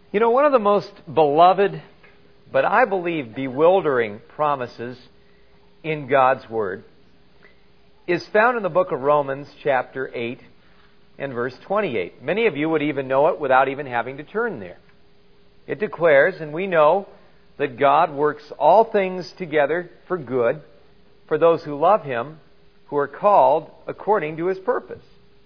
You know, one of the most beloved, but I believe bewildering promises in God's Word is found in the book of Romans chapter 8 and verse 28. Many of you would even know it without even having to turn there. It declares, and we know that God works all things together for good for those who love Him, who are called according to His purpose.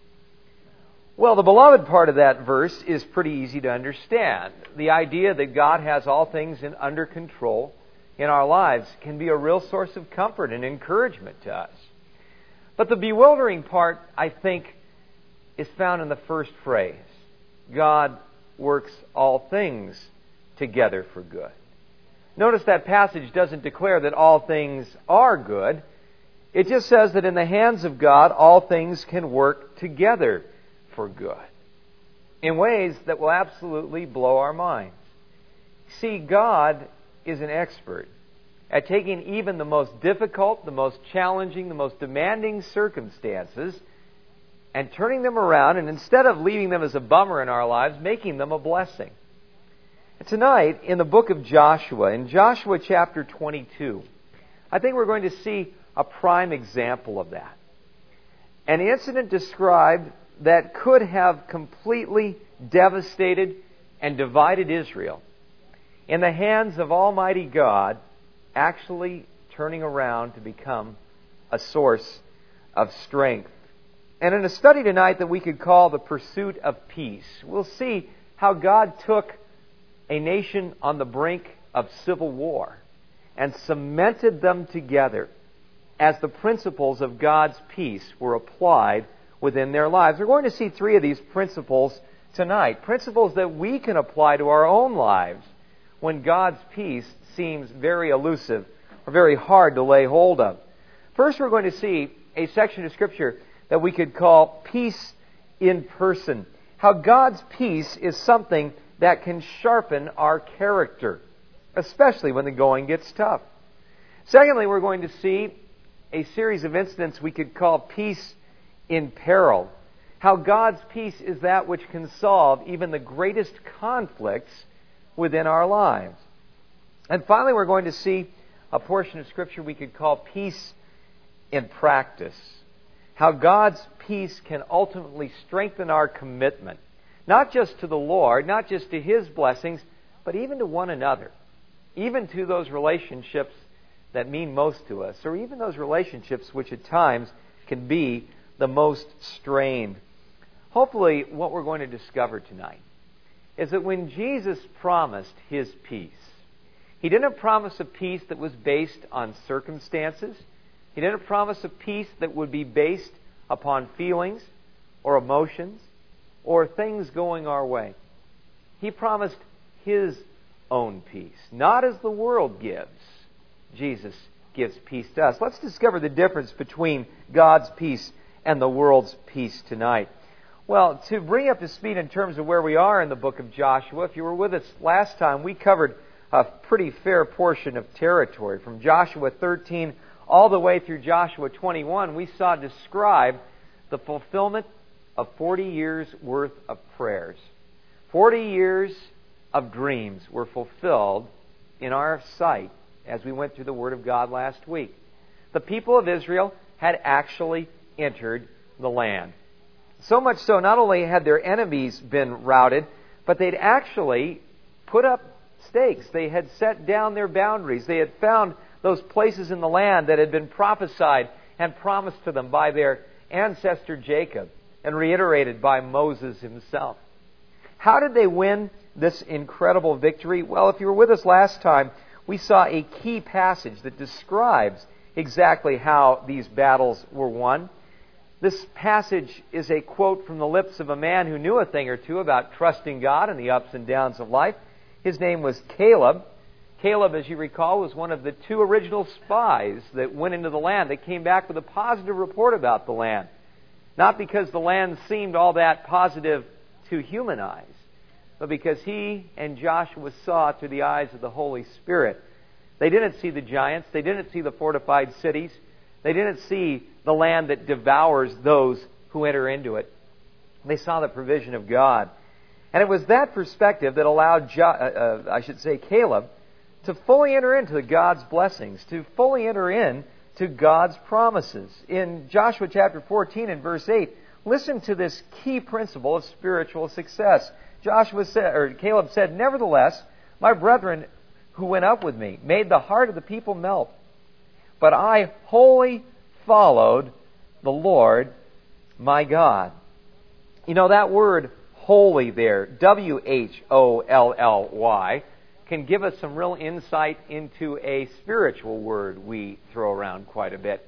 Well, the beloved part of that verse is pretty easy to understand. The idea that God has all things under control in our lives can be a real source of comfort and encouragement to us. But the bewildering part, I think, is found in the first phrase. God works all things together for good. Notice that passage doesn't declare that all things are good. It just says that in the hands of God, all things can work together for good in ways that will absolutely blow our minds. See, God is an expert at taking even the most difficult, the most challenging, the most demanding circumstances and turning them around, and instead of leaving them as a bummer in our lives, making them a blessing. And tonight, in the book of Joshua, in Joshua chapter 22, I think we're going to see a prime example of that. An incident described that could have completely devastated and divided Israel in the hands of Almighty God, actually turning around to become a source of strength. And in a study tonight that we could call The Pursuit of Peace, we'll see how God took a nation on the brink of civil war and cemented them together as the principles of God's peace were applied within their lives. We're going to see three of these principles tonight. Principles that we can apply to our own lives when God's peace seems very elusive or very hard to lay hold of. First, we're going to see a section of Scripture that we could call peace in person. How God's peace is something that can sharpen our character, especially when the going gets tough. Secondly, we're going to see a series of incidents we could call peace in peril. How God's peace is that which can solve even the greatest conflicts within our lives. And finally, we're going to see a portion of Scripture we could call peace in practice. How God's peace can ultimately strengthen our commitment, not just to the Lord, not just to His blessings, but even to one another, even to those relationships that mean most to us, or even those relationships which at times can be the most strained. Hopefully, what we're going to discover tonight is that when Jesus promised His peace, He didn't promise a peace that was based on circumstances. He didn't promise a peace that would be based upon feelings or emotions or things going our way. He promised His own peace, not as the world gives. Jesus gives peace to us. Let's discover the difference between God's peace and the world's peace tonight. Well, to bring you up to speed in terms of where we are in the book of Joshua, if you were with us last time, we covered a pretty fair portion of territory. From Joshua 13 all the way through Joshua 21, we saw described the fulfillment of 40 years' worth of prayers. 40 years of dreams were fulfilled in our sight as we went through the Word of God last week. The people of Israel had actually entered the land. So much so, not only had their enemies been routed, but they'd actually put up stakes. They had set down their boundaries. They had found those places in the land that had been prophesied and promised to them by their ancestor Jacob and reiterated by Moses himself. How did they win this incredible victory? Well, if you were with us last time, we saw a key passage that describes exactly how these battles were won. This passage is a quote from the lips of a man who knew a thing or two about trusting God and the ups and downs of life. His name was Caleb. Caleb, as you recall, was one of the two original spies that went into the land that came back with a positive report about the land. Not because the land seemed all that positive to human eyes, but because he and Joshua saw through the eyes of the Holy Spirit. They didn't see the giants. They didn't see the fortified cities. They didn't see the land that devours those who enter into it. They saw the provision of God. And it was that perspective that allowed, Caleb to fully enter into God's blessings, to fully enter into God's promises. In Joshua chapter 14 and verse 8, listen to this key principle of spiritual success. Caleb said, "Nevertheless, my brethren who went up with me made the heart of the people melt. But I wholly followed the Lord my God." You know, that word holy there, W-H-O-L-L-Y, can give us some real insight into a spiritual word we throw around quite a bit,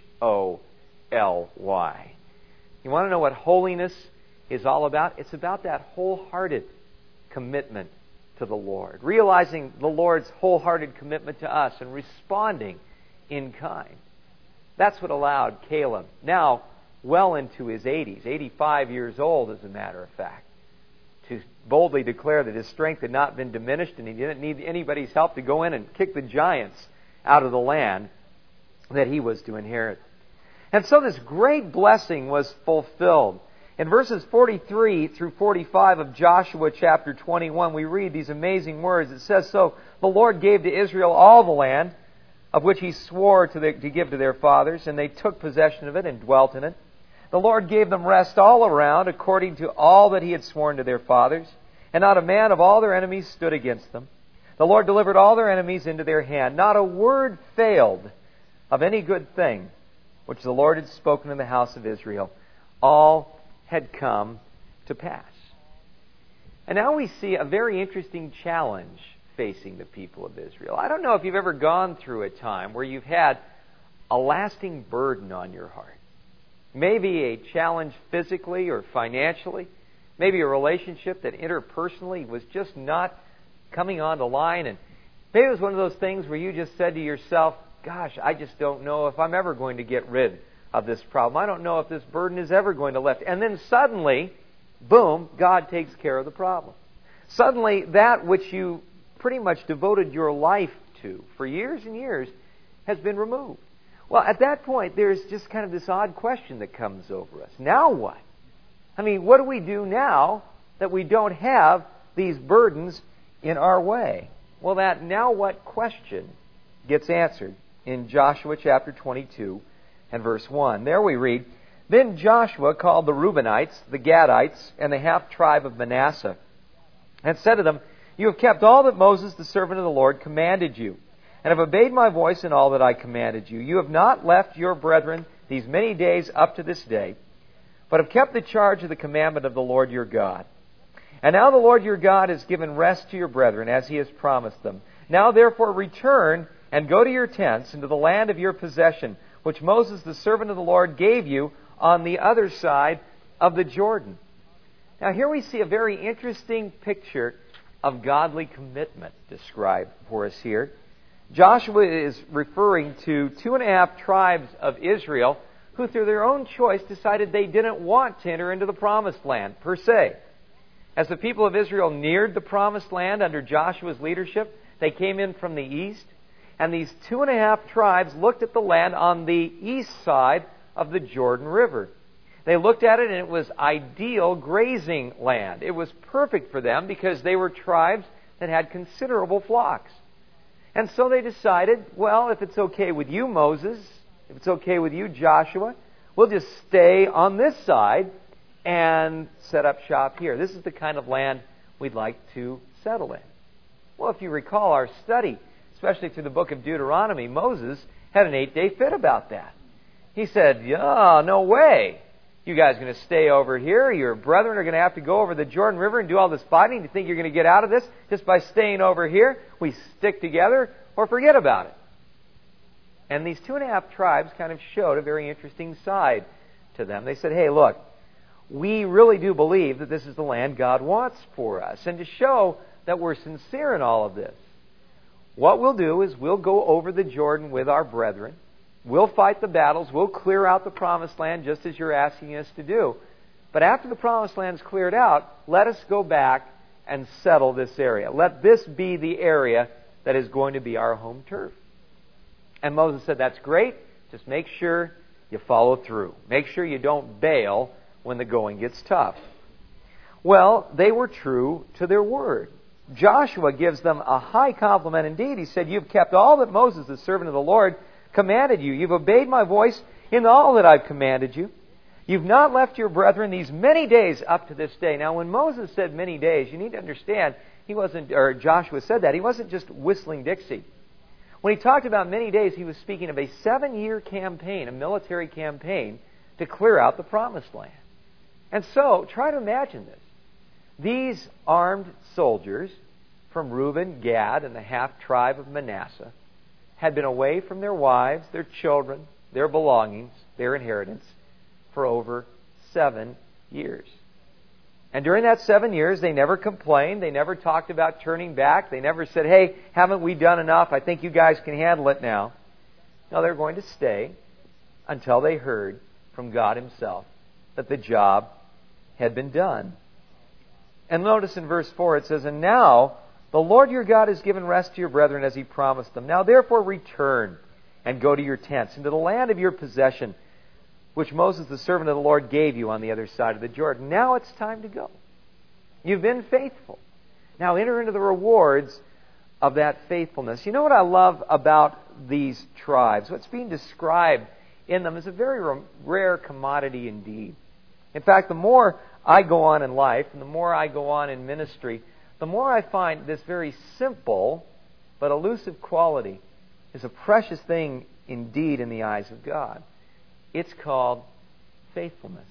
H-O-L-Y. You want to know what holiness is all about? It's about that wholehearted commitment to the Lord, realizing the Lord's wholehearted commitment to us and responding in kind. That's what allowed Caleb, now well into his 80s, 85 years old as a matter of fact, to boldly declare that his strength had not been diminished and he didn't need anybody's help to go in and kick the giants out of the land that he was to inherit. And so this great blessing was fulfilled. In verses 43 through 45 of Joshua chapter 21, we read these amazing words. It says, "So the Lord gave to Israel all the land of which He swore to give to their fathers, and they took possession of it and dwelt in it. The Lord gave them rest all around, according to all that He had sworn to their fathers, and not a man of all their enemies stood against them. The Lord delivered all their enemies into their hand. Not a word failed of any good thing which the Lord had spoken in the house of Israel. All had come to pass." And now we see a very interesting challenge facing the people of Israel. I don't know if you've ever gone through a time where you've had a lasting burden on your heart. Maybe a challenge physically or financially. Maybe a relationship that interpersonally was just not coming on the line. And maybe it was one of those things where you just said to yourself, "Gosh, I just don't know if I'm ever going to get rid of this problem. I don't know if this burden is ever going to lift." And then suddenly, boom, God takes care of the problem. Suddenly, that which you pretty much devoted your life to for years and years has been removed. Well, at that point, there's just kind of this odd question that comes over us. Now what? I mean, what do we do now that we don't have these burdens in our way? Well, that now what question gets answered in Joshua chapter 22 and verse 1. There we read, "Then Joshua called the Reubenites, the Gadites, and the half-tribe of Manasseh, and said to them, 'You have kept all that Moses, the servant of the Lord, commanded you, and have obeyed my voice in all that I commanded you. You have not left your brethren these many days up to this day, but have kept the charge of the commandment of the Lord your God. And now the Lord your God has given rest to your brethren, as He has promised them. Now therefore return and go to your tents into the land of your possession, which Moses, the servant of the Lord, gave you on the other side of the Jordan.'" Now here we see a very interesting picture of godly commitment described for us here. Joshua is referring to 2.5 tribes of Israel who, through their own choice, decided they didn't want to enter into the Promised Land, per se. As the people of Israel neared the Promised Land under Joshua's leadership, they came in from the east, and these 2.5 tribes looked at the land on the east side of the Jordan River. They looked at it, and it was ideal grazing land. It was perfect for them because they were tribes that had considerable flocks. And so they decided, well, if it's okay with you, Moses, if it's okay with you, Joshua, we'll just stay on this side and set up shop here. This is the kind of land we'd like to settle in. Well, if you recall our study, especially through the book of Deuteronomy, Moses had an 8-day fit about that. He said, "Yeah, no way. You guys are going to stay over here. Your brethren are going to have to go over the Jordan River and do all this fighting. Do you think you're going to get out of this just by staying over here? We stick together or forget about it." And these 2.5 tribes kind of showed a very interesting side to them. They said, "Hey, look, we really do believe that this is the land God wants for us. And to show that we're sincere in all of this, what we'll do is we'll go over the Jordan with our brethren. We'll fight the battles. We'll clear out the Promised Land just as you're asking us to do. But after the Promised Land is cleared out, let us go back and settle this area. Let this be the area that is going to be our home turf." And Moses said, "That's great. Just make sure you follow through. Make sure you don't bail when the going gets tough." Well, they were true to their word. Joshua gives them a high compliment indeed. He said, "You've kept all that Moses, the servant of the Lord, commanded you. You've obeyed my voice in all that I've commanded you. You've not left your brethren these many days up to this day." Now, when Moses said many days, you need to understand, Joshua said that, he wasn't just whistling Dixie. When he talked about many days, he was speaking of a 7-year campaign, a military campaign, to clear out the Promised Land. And so, try to imagine this. These armed soldiers from Reuben, Gad, and the half-tribe of Manasseh had been away from their wives, their children, their belongings, their inheritance, for over 7 years. And during that 7 years, they never complained. They never talked about turning back. They never said, "Hey, haven't we done enough? I think you guys can handle it now." No, they're going to stay until they heard from God Himself that the job had been done. And notice in verse 4 it says, "And now the Lord your God has given rest to your brethren as He promised them. Now therefore return and go to your tents, into the land of your possession, which Moses the servant of the Lord gave you on the other side of the Jordan." Now it's time to go. You've been faithful. Now enter into the rewards of that faithfulness. You know what I love about these tribes? What's being described in them is a very rare commodity indeed. In fact, the more I go on in life and the more I go on in ministry, the more I find this very simple but elusive quality is a precious thing indeed in the eyes of God. It's called faithfulness.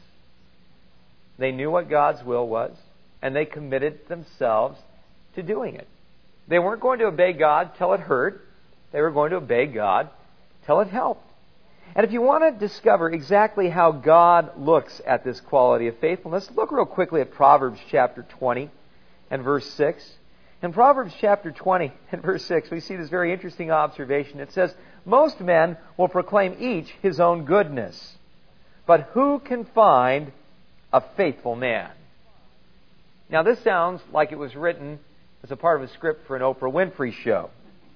They knew what God's will was, and they committed themselves to doing it. They weren't going to obey God till it hurt. They were going to obey God till it helped. And if you want to discover exactly how God looks at this quality of faithfulness, look real quickly at Proverbs chapter 20 and verse 6. In Proverbs chapter 20 and verse 6, we see this very interesting observation. It says, "Most men will proclaim each his own goodness, but who can find a faithful man?" Now this sounds like it was written as a part of a script for an Oprah Winfrey show.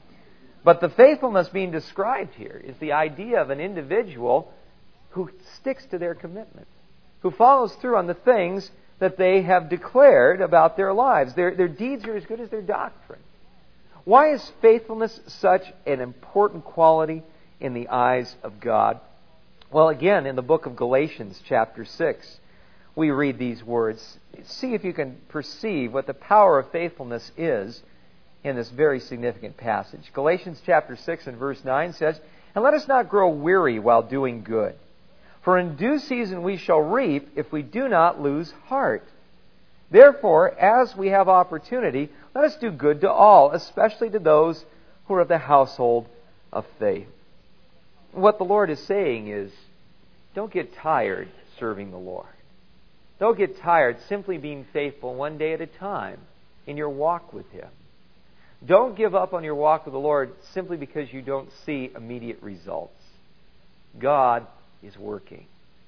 But the faithfulness being described here is the idea of an individual who sticks to their commitments, who follows through on the things that they have declared about their lives. Their deeds are as good as their doctrine. Why is faithfulness such an important quality in the eyes of God? Well, again, in the book of Galatians chapter 6, we read these words. See if you can perceive what the power of faithfulness is in this very significant passage. Galatians chapter 6 and verse 9 says, "And let us not grow weary while doing good. For in due season we shall reap if we do not lose heart. Therefore, as we have opportunity, let us do good to all, especially to those who are of the household of faith." What the Lord is saying is, don't get tired serving the Lord. Don't get tired simply being faithful one day at a time in your walk with Him. Don't give up on your walk with the Lord simply because you don't see immediate results. God is working.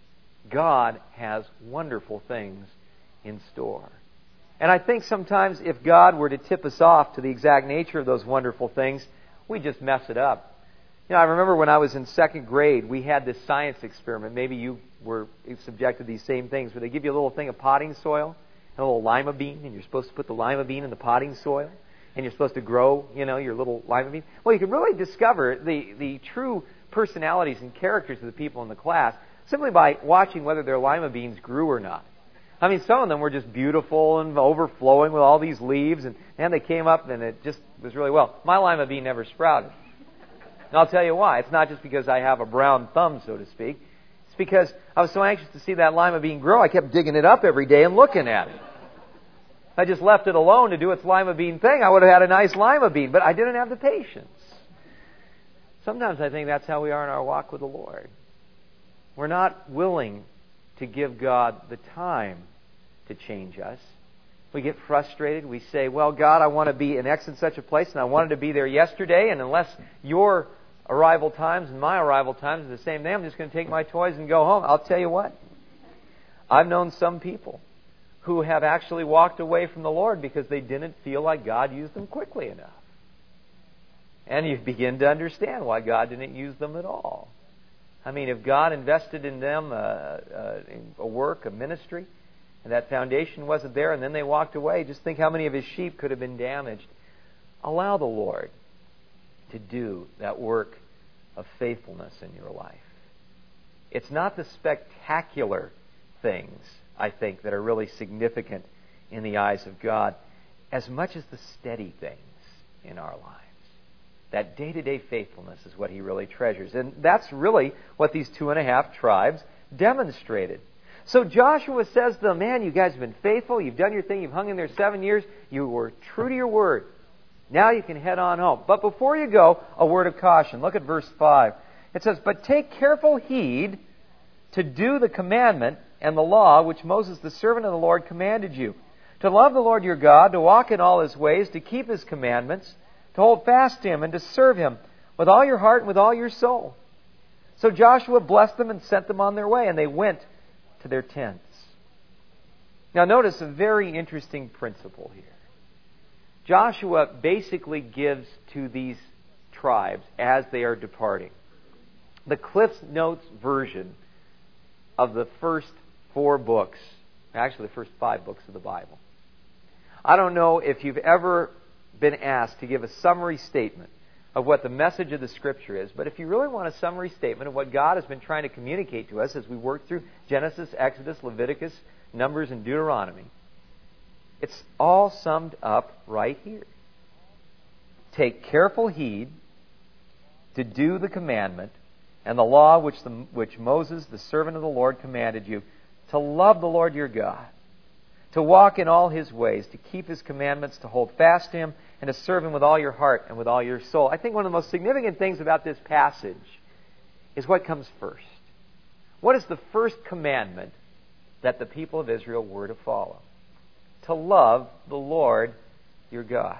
God has wonderful things in store. And I think sometimes if God were to tip us off to the exact nature of those wonderful things, we just mess it up. You know, I remember when I was in second grade, we had this science experiment. Maybe you were subjected to these same things, where they give you a little thing of potting soil, and a little lima bean, and you're supposed to put the lima bean in the potting soil, and you're supposed to grow, your little lima bean. Well, you can really discover the true personalities and characters of the people in the class simply by watching whether their lima beans grew or not. I mean, some of them were just beautiful and overflowing with all these leaves, and they came up and it just was really well. My lima bean never sprouted. And I'll tell you why. It's not just because I have a brown thumb, so to speak. It's because I was so anxious to see that lima bean grow, I kept digging it up every day and looking at it. If I just left it alone to do its lima bean thing, I would have had a nice lima bean, but I didn't have the patience. Sometimes I think that's how we are in our walk with the Lord. We're not willing to give God the time to change us. We get frustrated. We say, well, God, I want to be in X and such a place, and I wanted to be there yesterday, and unless your arrival times and my arrival times are the same day, I'm just going to take my toys and go home. I'll tell you what. I've known some people who have actually walked away from the Lord because they didn't feel like God used them quickly enough. And you begin to understand why God didn't use them at all. I mean, if God invested in them a work, a ministry, and that foundation wasn't there, and then they walked away. Just think how many of his sheep could have been damaged. Allow the Lord to do that work of faithfulness in your life. It's not the spectacular things, I think, that are really significant in the eyes of God, as much as the steady things in our lives. That day-to-day faithfulness is what he really treasures. And that's really what these 2.5 tribes demonstrated. So Joshua says to them, man, you guys have been faithful. You've done your thing. You've hung in there 7 years. You were true to your word. Now you can head on home. But before you go, a word of caution. Look at verse 5. It says, but take careful heed to do the commandment and the law which Moses, the servant of the Lord, commanded you. To love the Lord your God, to walk in all his ways, to keep his commandments, to hold fast to him, and to serve him with all your heart and with all your soul. So Joshua blessed them and sent them on their way, and they went to their tents. Now notice a very interesting principle here. Joshua basically gives to these tribes as they are departing the Cliff's Notes version of the first 4 books, actually the first 5 books of the Bible. I don't know if you've ever been asked to give a summary statement of what the message of the Scripture is, but if you really want a summary statement of what God has been trying to communicate to us as we work through Genesis, Exodus, Leviticus, Numbers, and Deuteronomy, it's all summed up right here. Take careful heed to do the commandment and the law which Moses, the servant of the Lord, commanded you, to love the Lord your God, to walk in all his ways, to keep his commandments, to hold fast to him, and to serve him with all your heart and with all your soul. I think one of the most significant things about this passage is what comes first. What is the first commandment that the people of Israel were to follow? To love the Lord your God.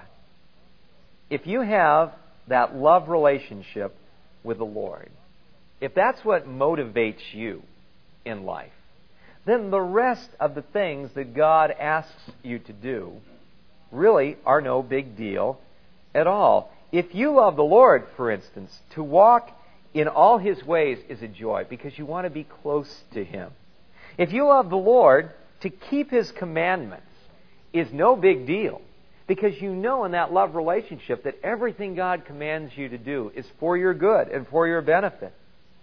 If you have that love relationship with the Lord, if that's what motivates you in life, then the rest of the things that God asks you to do really are no big deal at all. If you love the Lord, for instance, to walk in all his ways is a joy because you want to be close to him. If you love the Lord, to keep his commandments is no big deal because you know in that love relationship that everything God commands you to do is for your good and for your benefit.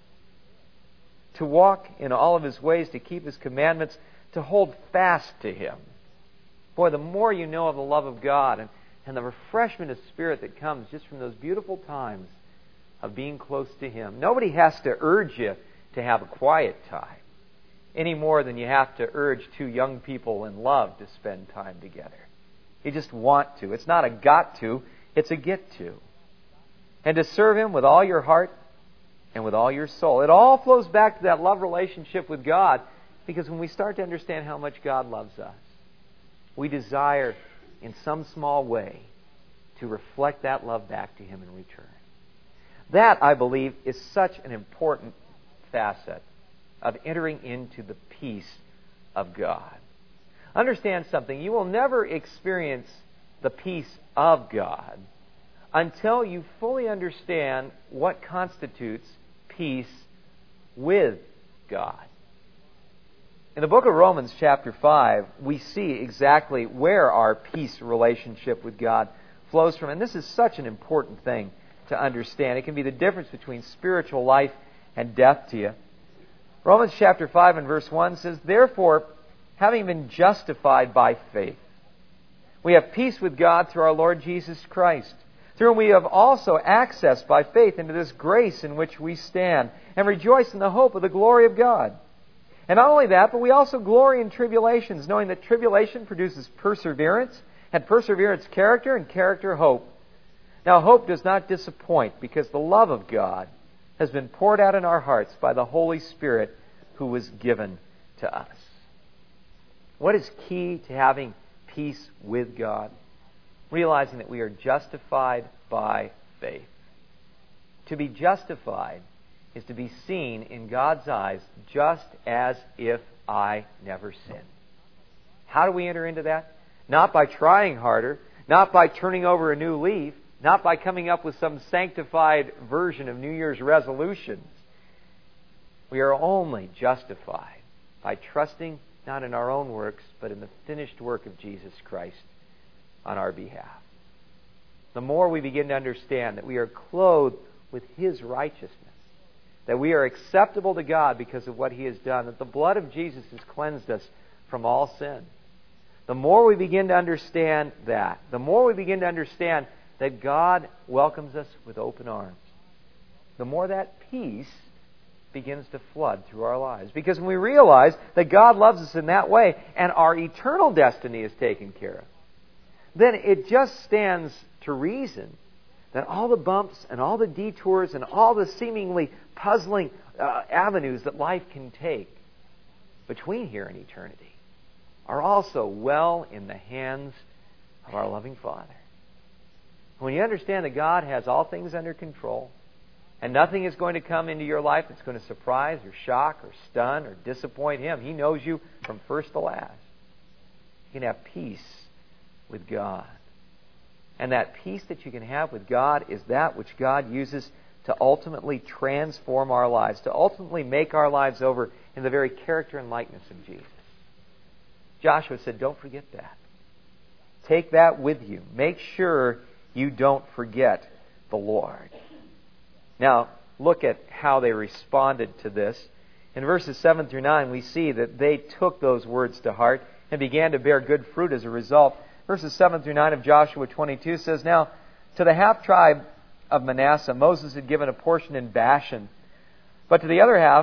To walk in all of his ways, to keep his commandments, to hold fast to him. Boy, the more you know of the love of God and the refreshment of spirit that comes just from those beautiful times of being close to him. Nobody has to urge you to have a quiet time any more than you have to urge 2 young people in love to spend time together. You just want to. It's not a got to, it's a get to. And to serve him with all your heart and with all your soul. It all flows back to that love relationship with God, because when we start to understand how much God loves us, we desire in some small way to reflect that love back to him in return. That, I believe, is such an important facet of entering into the peace of God. Understand something. You will never experience the peace of God until you fully understand what constitutes peace with God. In the book of Romans chapter 5, we see exactly where our peace relationship with God flows from. And this is such an important thing to understand. It can be the difference between spiritual life and death to you. Romans chapter 5 and verse 1 says, therefore, having been justified by faith, we have peace with God through our Lord Jesus Christ, through whom we have also access by faith into this grace in which we stand, and rejoice in the hope of the glory of God. And not only that, but we also glory in tribulations, knowing that tribulation produces perseverance, and perseverance character, and character hope. Now hope does not disappoint, because the love of God has been poured out in our hearts by the Holy Spirit who was given to us. What is key to having peace with God? Realizing that we are justified by faith. To be justified is to be seen in God's eyes just as if I never sinned. How do we enter into that? Not by trying harder, not by turning over a new leaf, not by coming up with some sanctified version of New Year's resolutions. We are only justified by trusting not in our own works, but in the finished work of Jesus Christ on our behalf. The more we begin to understand that we are clothed with His righteousness, that we are acceptable to God because of what He has done, that the blood of Jesus has cleansed us from all sin, the more we begin to understand that, the more we begin to understand that God welcomes us with open arms, the more that peace begins to flood through our lives. Because when we realize that God loves us in that way and our eternal destiny is taken care of, then it just stands to reason that all the bumps and all the detours and all the seemingly puzzling avenues that life can take between here and eternity are also well in the hands of our loving Father. When you understand that God has all things under control, and nothing is going to come into your life that's going to surprise or shock or stun or disappoint Him. He knows you from first to last. You can have peace with God. And that peace that you can have with God is that which God uses to ultimately transform our lives, to ultimately make our lives over in the very character and likeness of Jesus. Joshua said, don't forget that. Take that with you. Make sure you don't forget the Lord. Now, look at how they responded to this. In verses 7 through 9, we see that they took those words to heart and began to bear good fruit as a result. Verses 7 through 9 of Joshua 22 says, Now, to the half-tribe of Manasseh, Moses had given a portion in Bashan. But to the other half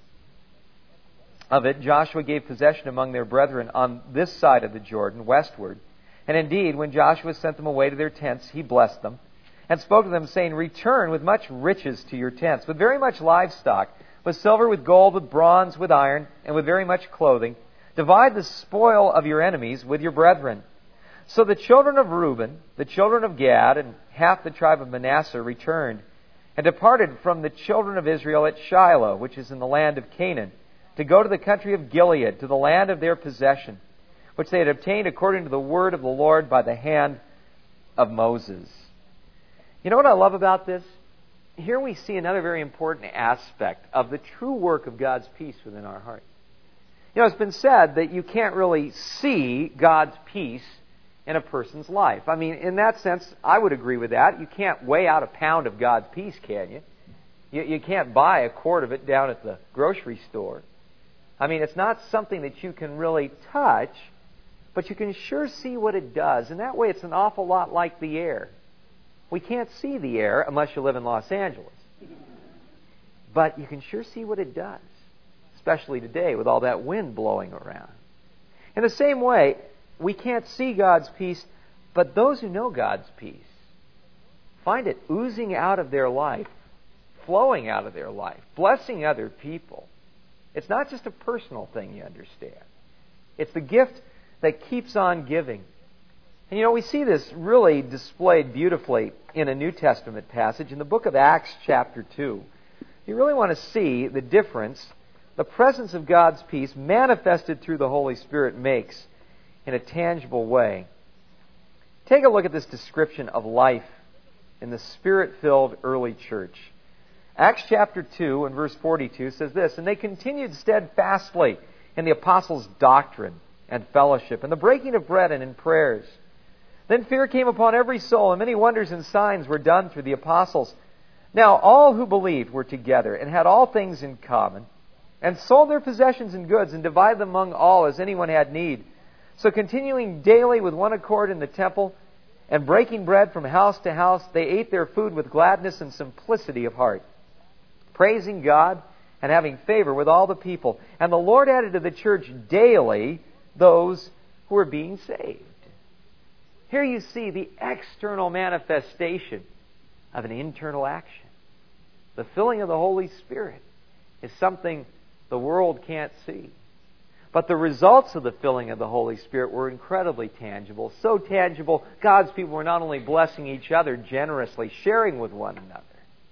of it, Joshua gave possession among their brethren on this side of the Jordan, westward. And indeed, when Joshua sent them away to their tents, he blessed them, and spoke to them, saying, Return with much riches to your tents, with very much livestock, with silver, with gold, with bronze, with iron, and with very much clothing. Divide the spoil of your enemies with your brethren. So the children of Reuben, the children of Gad, and half the tribe of Manasseh returned, and departed from the children of Israel at Shiloh, which is in the land of Canaan, to go to the country of Gilead, to the land of their possession, which they had obtained according to the word of the Lord by the hand of Moses. You know what I love about this? Here we see another very important aspect of the true work of God's peace within our heart. You know, it's been said that you can't really see God's peace in a person's life. I mean, in that sense, I would agree with that. You can't weigh out a pound of God's peace, can you? You can't buy a quart of it down at the grocery store. I mean, it's not something that you can really touch, but you can sure see what it does. And that way it's an awful lot like the air. We can't see the air unless you live in Los Angeles. But you can sure see what it does, especially today with all that wind blowing around. In the same way, we can't see God's peace, but those who know God's peace find it oozing out of their life, flowing out of their life, blessing other people. It's not just a personal thing, you understand. It's the gift that keeps on giving. And you know, we see this really displayed beautifully in a New Testament passage in the book of Acts chapter 2. You really want to see the difference the presence of God's peace manifested through the Holy Spirit makes in a tangible way. Take a look at this description of life in the Spirit-filled early church. Acts chapter 2 and verse 42 says this, And they continued steadfastly in the apostles' doctrine and fellowship, and the breaking of bread and in prayers. Then fear came upon every soul, and many wonders and signs were done through the apostles. Now all who believed were together, and had all things in common, and sold their possessions and goods, and divided them among all as anyone had need. So continuing daily with one accord in the temple, and breaking bread from house to house, they ate their food with gladness and simplicity of heart, praising God and having favor with all the people. And the Lord added to the church daily those who were being saved. Here you see the external manifestation of an internal action. The filling of the Holy Spirit is something the world can't see. But the results of the filling of the Holy Spirit were incredibly tangible. So tangible, God's people were not only blessing each other generously, sharing with one another,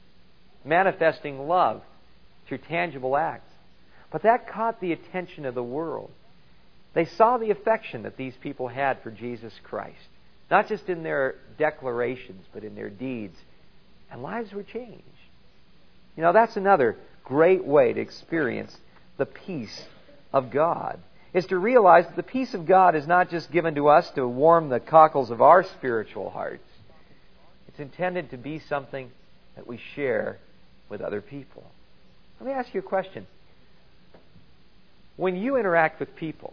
manifesting love through tangible acts, but that caught the attention of the world. They saw the affection that these people had for Jesus Christ, not just in their declarations, but in their deeds. And lives were changed. You know, that's another great way to experience the peace of God. is to realize that the peace of God is not just given to us to warm the cockles of our spiritual hearts. It's intended to be something that we share with other people. Let me ask you a question. When you interact with people,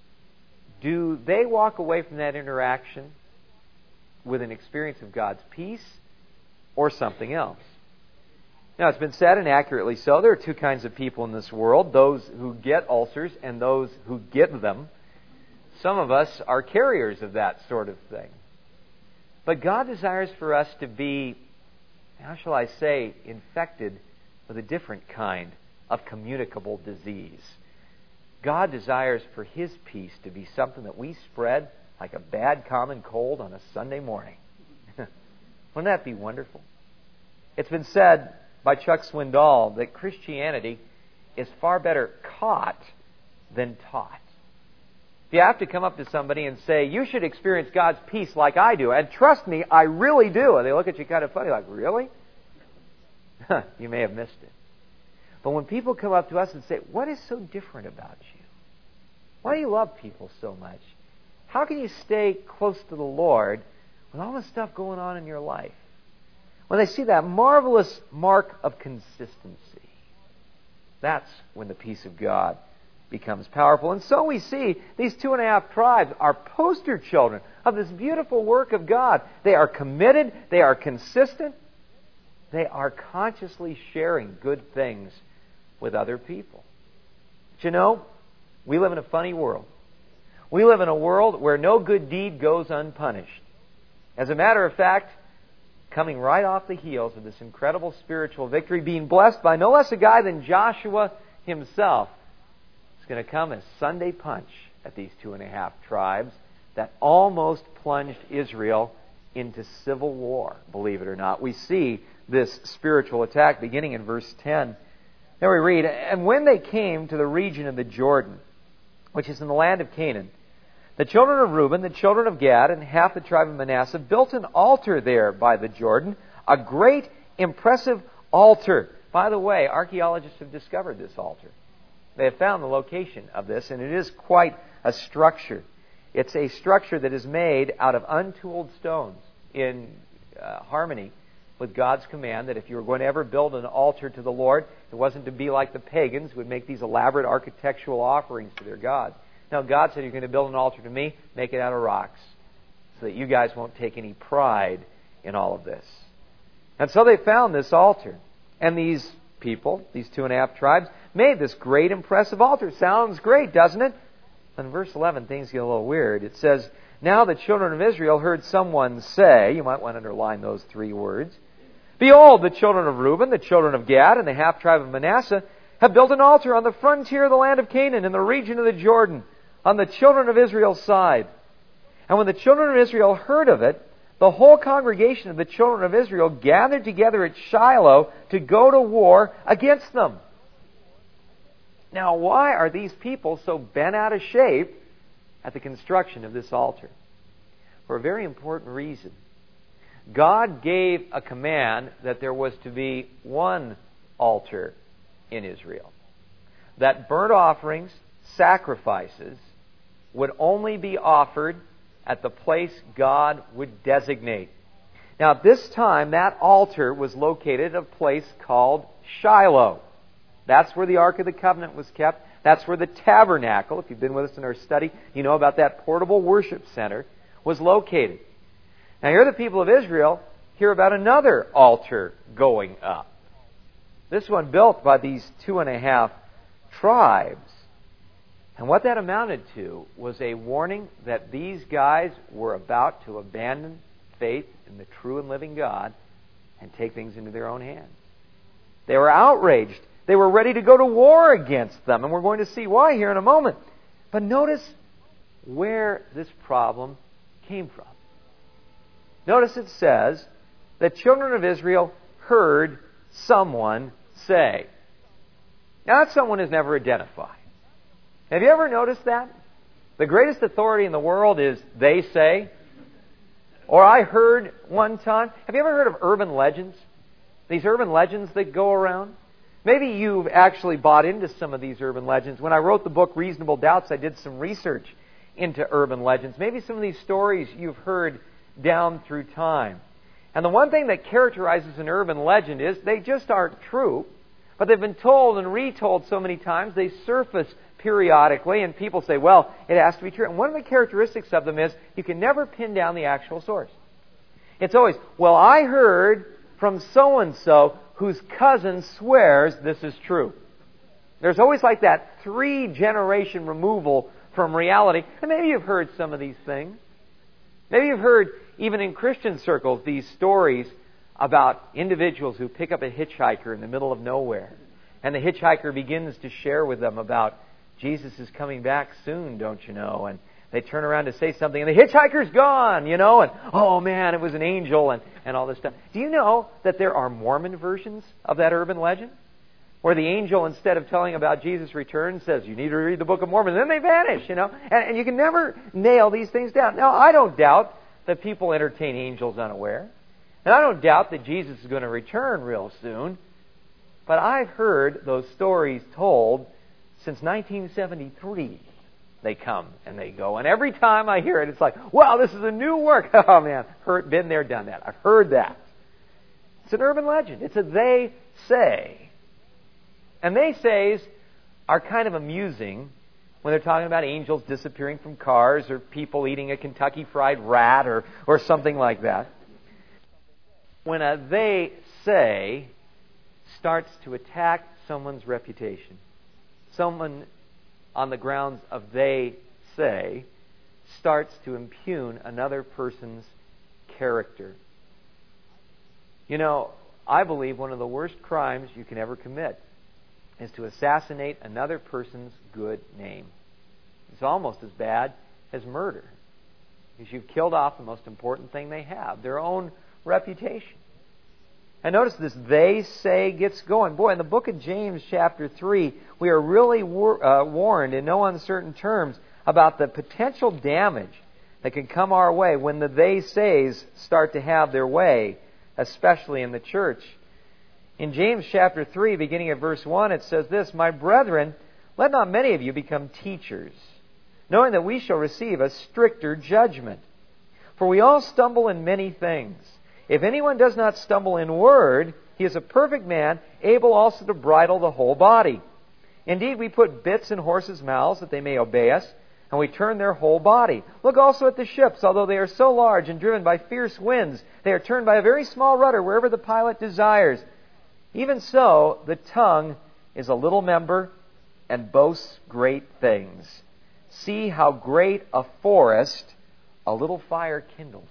do they walk away from that interaction with an experience of God's peace or something else? Now, it's been said, and accurately so, there are two kinds of people in this world, those who get ulcers and those who give them. Some of us are carriers of that sort of thing. But God desires for us to be, how shall I say, infected with a different kind of communicable disease. God desires for His peace to be something that we spread like a bad common cold on a Sunday morning. Wouldn't that be wonderful? It's been said by Chuck Swindoll that Christianity is far better caught than taught. If you have to come up to somebody and say, you should experience God's peace like I do, and trust me, I really do, and they look at you kind of funny, like, really? You may have missed it. But when people come up to us and say, what is so different about you? Why do you love people so much? How can you stay close to the Lord with all the stuff going on in your life? When they see that marvelous mark of consistency, that's when the peace of God becomes powerful. And so we see these 2.5 tribes are poster children of this beautiful work of God. They are committed. They are consistent. They are consciously sharing good things with other people. But you know, we live in a funny world. We live in a world where no good deed goes unpunished. As a matter of fact, coming right off the heels of this incredible spiritual victory, being blessed by no less a guy than Joshua himself, is going to come as Sunday punch at these 2.5 tribes that almost plunged Israel into civil war, believe it or not. We see this spiritual attack beginning in verse 10. There we read, and when they came to the region of the Jordan, which is in the land of Canaan, the children of Reuben, the children of Gad, and half the tribe of Manasseh built an altar there by the Jordan, a great, impressive altar. By the way, archaeologists have discovered this altar. They have found the location of this, and it is quite a structure. It's a structure that is made out of untooled stones in harmony with God's command that if you were going to ever build an altar to the Lord, it wasn't to be like the pagans who would make these elaborate architectural offerings to their gods. No, God said, you're going to build an altar to me, make it out of rocks, so that you guys won't take any pride in all of this. And so they found this altar. And these people, these 2.5 tribes, made this great, impressive altar. Sounds great, doesn't it? In verse 11, things get a little weird. It says, now the children of Israel heard someone say, you might want to underline those 3 words, behold, the children of Reuben, the children of Gad, and the half-tribe of Manasseh have built an altar on the frontier of the land of Canaan in the region of the Jordan, on the children of Israel's side. And when the children of Israel heard of it, the whole congregation of the children of Israel gathered together at Shiloh to go to war against them. Now, why are these people so bent out of shape at the construction of this altar? For a very important reason. God gave a command that there was to be one altar in Israel. That burnt offerings, sacrifices, would only be offered at the place God would designate. Now, at this time, that altar was located at a place called Shiloh. That's where the Ark of the Covenant was kept. That's where the tabernacle, if you've been with us in our study, you know about that portable worship center, was located. Now, here the people of Israel hear about another altar going up. This one built by these 2.5 tribes. And what that amounted to was a warning that these guys were about to abandon faith in the true and living God and take things into their own hands. They were outraged. They were ready to go to war against them. And we're going to see why here in a moment. But notice where this problem came from. Notice it says, the children of Israel heard someone say. Now that someone is never identified. Have you ever noticed that? The greatest authority in the world is they say. Or I heard one time. Have you ever heard of urban legends? These urban legends that go around? Maybe you've actually bought into some of these urban legends. When I wrote the book Reasonable Doubts, I did some research into urban legends. Maybe some of these stories you've heard down through time. And the one thing that characterizes an urban legend is they just aren't true, but they've been told and retold so many times, they surface periodically, and people say, well, it has to be true. And one of the characteristics of them is you can never pin down the actual source. It's always, well, I heard from so-and-so whose cousin swears this is true. There's always like that 3-generation removal from reality. And maybe you've heard some of these things. Maybe you've heard, even in Christian circles, these stories about individuals who pick up a hitchhiker in the middle of nowhere. And the hitchhiker begins to share with them about Jesus is coming back soon, don't you know? And they turn around to say something, and the hitchhiker's gone, you know, and oh man, it was an angel, and all this stuff. Do you know that there are Mormon versions of that urban legend? Where the angel, instead of telling about Jesus' return, says, you need to read the Book of Mormon, and then they vanish, you know. And you can never nail these things down. Now, I don't doubt that people entertain angels unaware. And I don't doubt that Jesus is going to return real soon. But I've heard those stories told since 1973. They come and they go. And every time I hear it, it's like, wow, this is a new work. Oh, man, been there, done that. I've heard that. It's an urban legend. It's a they say. And they says are kind of amusing when they're talking about angels disappearing from cars or people eating a Kentucky Fried Rat or something like that. When a they say starts to attack someone's reputation, someone on the grounds of they say starts to impugn another person's character. You know, I believe one of the worst crimes you can ever commit is to assassinate another person's good name. It's almost as bad as murder, because you've killed off the most important thing they have, their own reputation. And notice this they say gets going. Boy, in the book of James chapter 3, we are really warned in no uncertain terms about the potential damage that can come our way when the they says start to have their way, especially in the church. In James chapter 3, beginning at verse 1, it says this, my brethren, let not many of you become teachers, knowing that we shall receive a stricter judgment. For we all stumble in many things. If anyone does not stumble in word, he is a perfect man, able also to bridle the whole body. Indeed, we put bits in horses' mouths that they may obey us, and we turn their whole body. Look also at the ships, although they are so large and driven by fierce winds, they are turned by a very small rudder wherever the pilot desires. Even so, the tongue is a little member and boasts great things. See how great a forest a little fire kindles.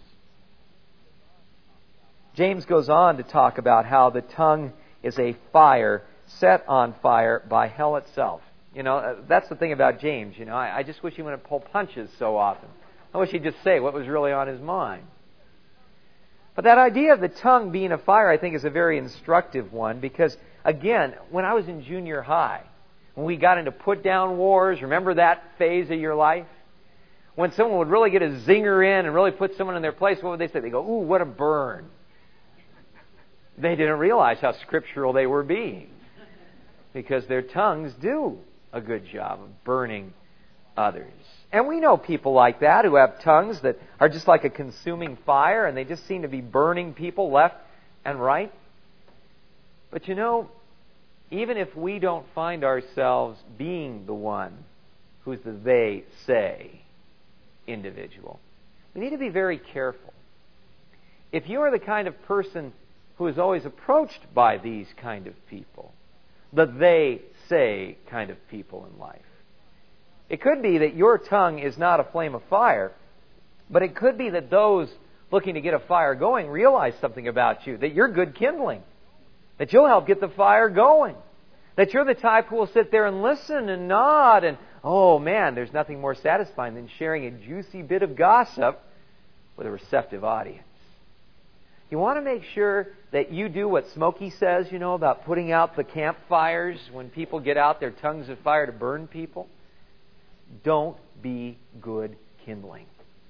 James goes on to talk about how the tongue is a fire set on fire by hell itself. You know, that's the thing about James. You know, I just wish he wouldn't pull punches so often. I wish he'd just say what was really on his mind. But that idea of the tongue being a fire, I think, is a very instructive one because, again, when I was in junior high, when we got into put-down wars, remember that phase of your life? When someone would really get a zinger in and really put someone in their place, what would they say? They go, ooh, what a burn. They didn't realize how scriptural they were being because their tongues do a good job of burning others. And we know people like that who have tongues that are just like a consuming fire and they just seem to be burning people left and right. But you know, even if we don't find ourselves being the one who's the they say individual, we need to be very careful. If you are the kind of person who is always approached by these kind of people, the they say kind of people in life, it could be that your tongue is not a flame of fire, but it could be that those looking to get a fire going realize something about you, that you're good kindling, that you'll help get the fire going, that you're the type who will sit there and listen and nod and, oh man, there's nothing more satisfying than sharing a juicy bit of gossip with a receptive audience. You want to make sure that you do what Smokey says, you know, about putting out the campfires when people get out their tongues of fire to burn people. Don't be good kindling.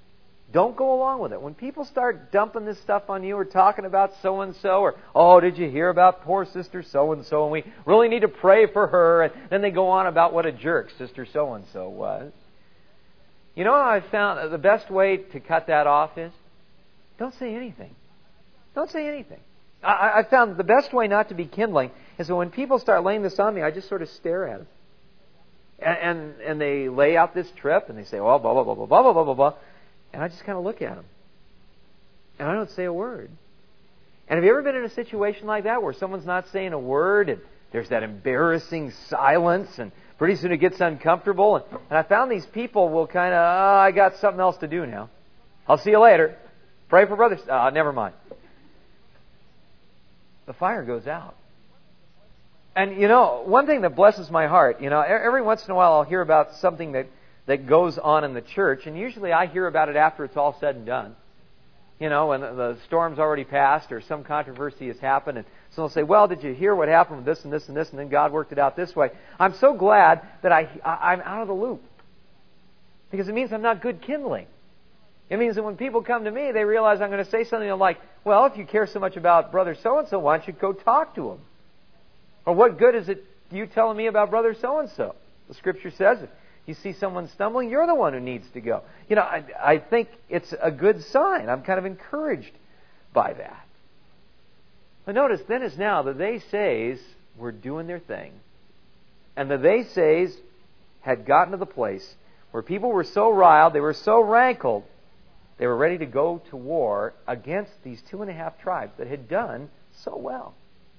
Don't go along with it. When people start dumping this stuff on you or talking about so-and-so or, oh, did you hear about poor sister so-and-so and we really need to pray for her, and then they go on about what a jerk sister so-and-so was. You know how I found the best way to cut that off is? Don't say anything. Don't say anything. I found the best way not to be kindling is that when people start laying this on me, I just sort of stare at them. And they lay out this trip and they say, oh, blah, blah, blah, blah, blah, blah, blah, blah, blah. And I just kind of look at them. And I don't say a word. And have you ever been in a situation like that where someone's not saying a word and there's that embarrassing silence and pretty soon it gets uncomfortable? And I found these people will kind of, I got something else to do now. I'll see you later. Pray for brothers. Never mind. The fire goes out. And, one thing that blesses my heart, every once in a while I'll hear about something that goes on in the church, and usually I hear about it after it's all said and done. When the storm's already passed or some controversy has happened, and so they'll say, well, did you hear what happened with this and this and this, and then God worked it out this way. I'm so glad that I'm out of the loop, because it means I'm not good kindling. It means that when people come to me, they realize I'm going to say something like, well, if you care so much about brother so-and-so, why don't you go talk to him? Or what good is it you telling me about brother so-and-so? The Scripture says if you see someone stumbling, you're the one who needs to go. I think it's a good sign. I'm kind of encouraged by that. But notice, then as now, the they says were doing their thing. And the they says had gotten to the place where people were so riled, they were so rankled, they were ready to go to war against these 2.5 tribes that had done so well.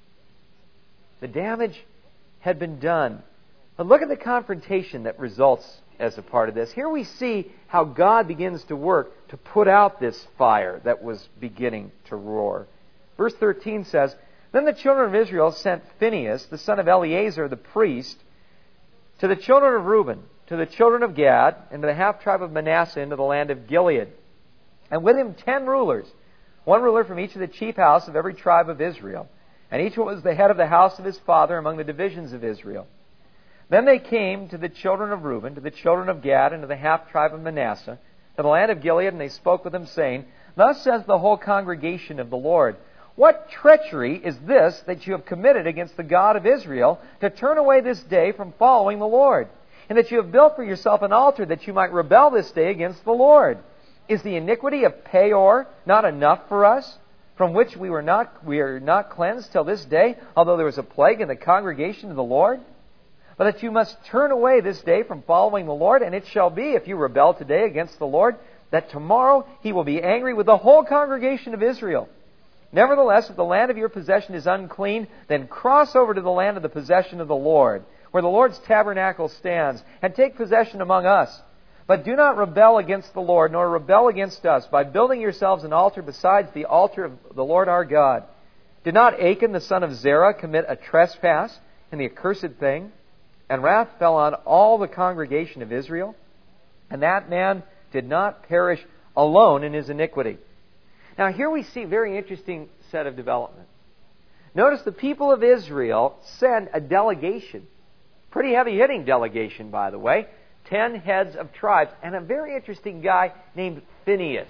The damage had been done. But look at the confrontation that results as a part of this. Here we see how God begins to work to put out this fire that was beginning to roar. Verse 13 says, Then the children of Israel sent Phinehas, the son of Eleazar the priest, to the children of Reuben, to the children of Gad, and to the half-tribe of Manasseh into the land of Gilead. And with him 10 rulers, one ruler from each of the chief house of every tribe of Israel. And each one was the head of the house of his father among the divisions of Israel. Then they came to the children of Reuben, to the children of Gad, and to the half-tribe of Manasseh, to the land of Gilead, and they spoke with them, saying, Thus says the whole congregation of the Lord, What treachery is this that you have committed against the God of Israel, to turn away this day from following the Lord, and that you have built for yourself an altar that you might rebel this day against the Lord? Is the iniquity of Peor not enough for us, from which we are not cleansed till this day, although there was a plague in the congregation of the Lord? But that you must turn away this day from following the Lord, and it shall be, if you rebel today against the Lord, that tomorrow He will be angry with the whole congregation of Israel. Nevertheless, if the land of your possession is unclean, then cross over to the land of the possession of the Lord, where the Lord's tabernacle stands, and take possession among us. But do not rebel against the Lord, nor rebel against us, by building yourselves an altar besides the altar of the Lord our God. Did not Achan the son of Zerah commit a trespass in the accursed thing? And wrath fell on all the congregation of Israel, and that man did not perish alone in his iniquity. Now here we see a very interesting set of development. Notice the people of Israel send a delegation, pretty heavy-hitting delegation, by the way, 10 heads of tribes, and a very interesting guy named Phinehas.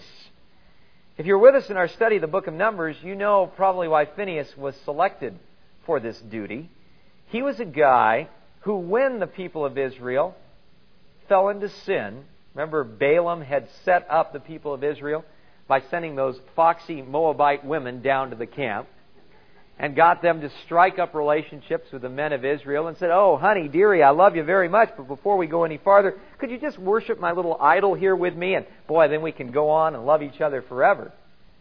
If you're with us in our study of the book of Numbers, you know probably why Phinehas was selected for this duty. He was a guy who, when the people of Israel fell into sin, remember Balaam had set up the people of Israel by sending those foxy Moabite women down to the camp and got them to strike up relationships with the men of Israel and said, oh, honey, dearie, I love you very much, but before we go any farther, could you just worship my little idol here with me? And boy, then we can go on and love each other forever.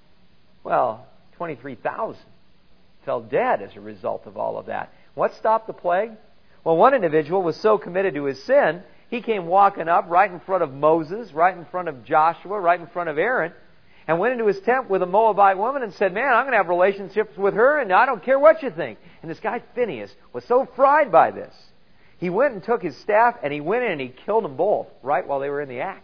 Well, 23,000 fell dead as a result of all of that. What stopped the plague? Well, one individual was so committed to his sin, he came walking up right in front of Moses, right in front of Joshua, right in front of Aaron, and went into his tent with a Moabite woman and said, man, I'm going to have relationships with her, and I don't care what you think. And this guy Phinehas was so fried by this, he went and took his staff, and he went in and he killed them both right while they were in the act.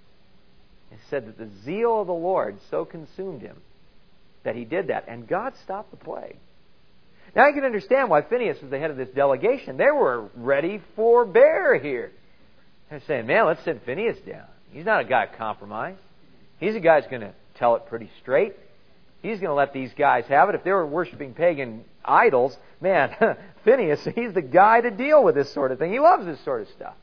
He said that the zeal of the Lord so consumed him that he did that, and God stopped the plague. Now you can understand why Phinehas was the head of this delegation. They were ready for bear here. They're saying, man, let's send Phinehas down. He's not a guy of compromise. He's a guy who's going to tell it pretty straight. He's going to let these guys have it. If they were worshiping pagan idols, man, Phinehas, he's the guy to deal with this sort of thing. He loves this sort of stuff.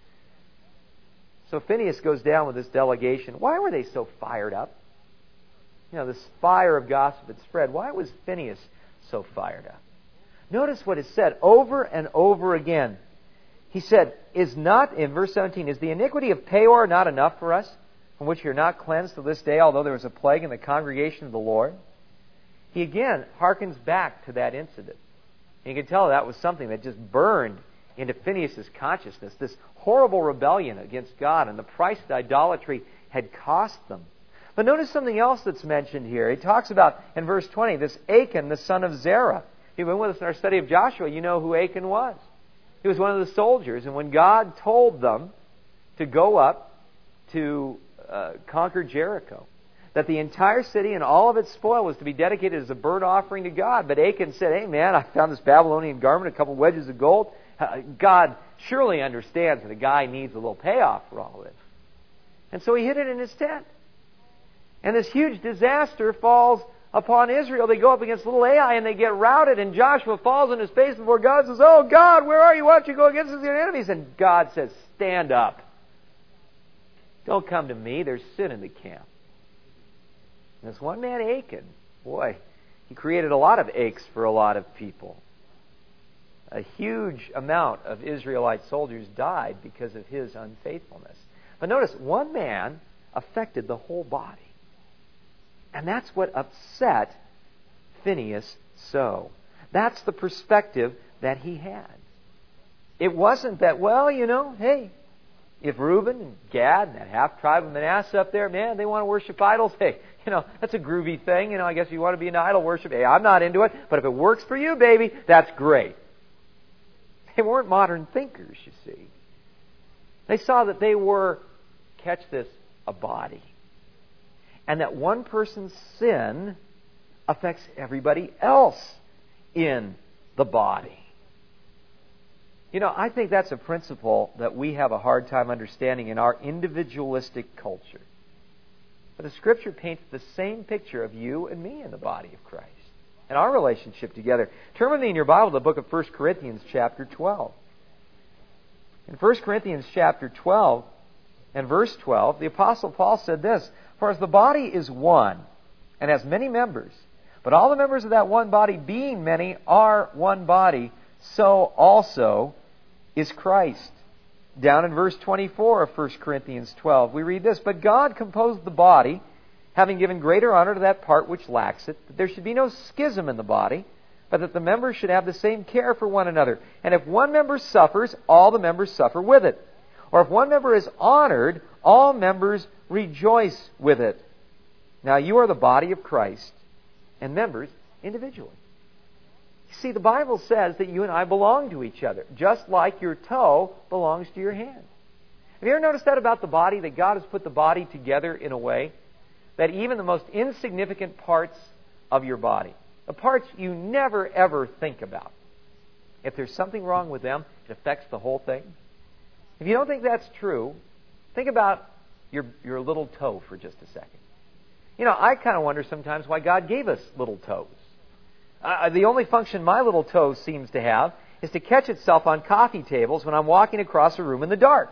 So Phinehas goes down with this delegation. Why were they so fired up? You know, this fire of gossip had spread. Why was Phinehas so fired up? Notice what is said over and over again. He said, in verse 17, is the iniquity of Peor not enough for us, from which you're not cleansed to this day, although there was a plague in the congregation of the Lord? He again harkens back to that incident. And you can tell that was something that just burned into Phinehas' consciousness, this horrible rebellion against God and the price that idolatry had cost them. But notice something else that's mentioned here. He talks about, in verse 20, this Achan, the son of Zerah. You've been with us in our study of Joshua. You know who Achan was. He was one of the soldiers. And when God told them to go up to conquer Jericho, that the entire city and all of its spoil was to be dedicated as a burnt offering to God. But Achan said, hey man, I found this Babylonian garment, a couple wedges of gold. God surely understands that a guy needs a little payoff for all of this. And so he hid it in his tent. And this huge disaster falls upon Israel. They go up against little Ai and they get routed, and Joshua falls on his face before God and says, oh God, where are you? Why don't you go against us, your enemies? And God says, stand up. Don't come to me. There's sin in the camp. And this one man, Achan, boy, he created a lot of aches for a lot of people. A huge amount of Israelite soldiers died because of his unfaithfulness. But notice, one man affected the whole body. And that's what upset Phinehas so. That's the perspective that he had. It wasn't that, well, you know, hey, if Reuben and Gad and that half-tribe of Manasseh up there, man, they want to worship idols, hey, you know, that's a groovy thing. You know, I guess if you want to be an idol worship, hey, I'm not into it. But if it works for you, baby, that's great. They weren't modern thinkers, you see. They saw that they were, catch this, a body. And that one person's sin affects everybody else in the body. You know, I think that's a principle that we have a hard time understanding in our individualistic culture. But the Scripture paints the same picture of you and me in the body of Christ and our relationship together. Turn with me in your Bible to the book of 1 Corinthians chapter 12. In 1 Corinthians chapter 12 and verse 12, the Apostle Paul said this, for as the body is one and has many members, but all the members of that one body being many are one body, so also is Christ. Down in verse 24 of 1 Corinthians 12, we read this, but God composed the body, having given greater honor to that part which lacks it, that there should be no schism in the body, but that the members should have the same care for one another. And if one member suffers, all the members suffer with it. Or if one member is honored, all members rejoice with it. Now you are the body of Christ, and members individually. You see, the Bible says that you and I belong to each other, just like your toe belongs to your hand. Have you ever noticed that about the body, that God has put the body together in a way that even the most insignificant parts of your body, the parts you never ever think about, if there's something wrong with them, it affects the whole thing? If you don't think that's true, think about your little toe for just a second. You know, I kind of wonder sometimes why God gave us little toes. The only function my little toe seems to have is to catch itself on coffee tables when I'm walking across a room in the dark.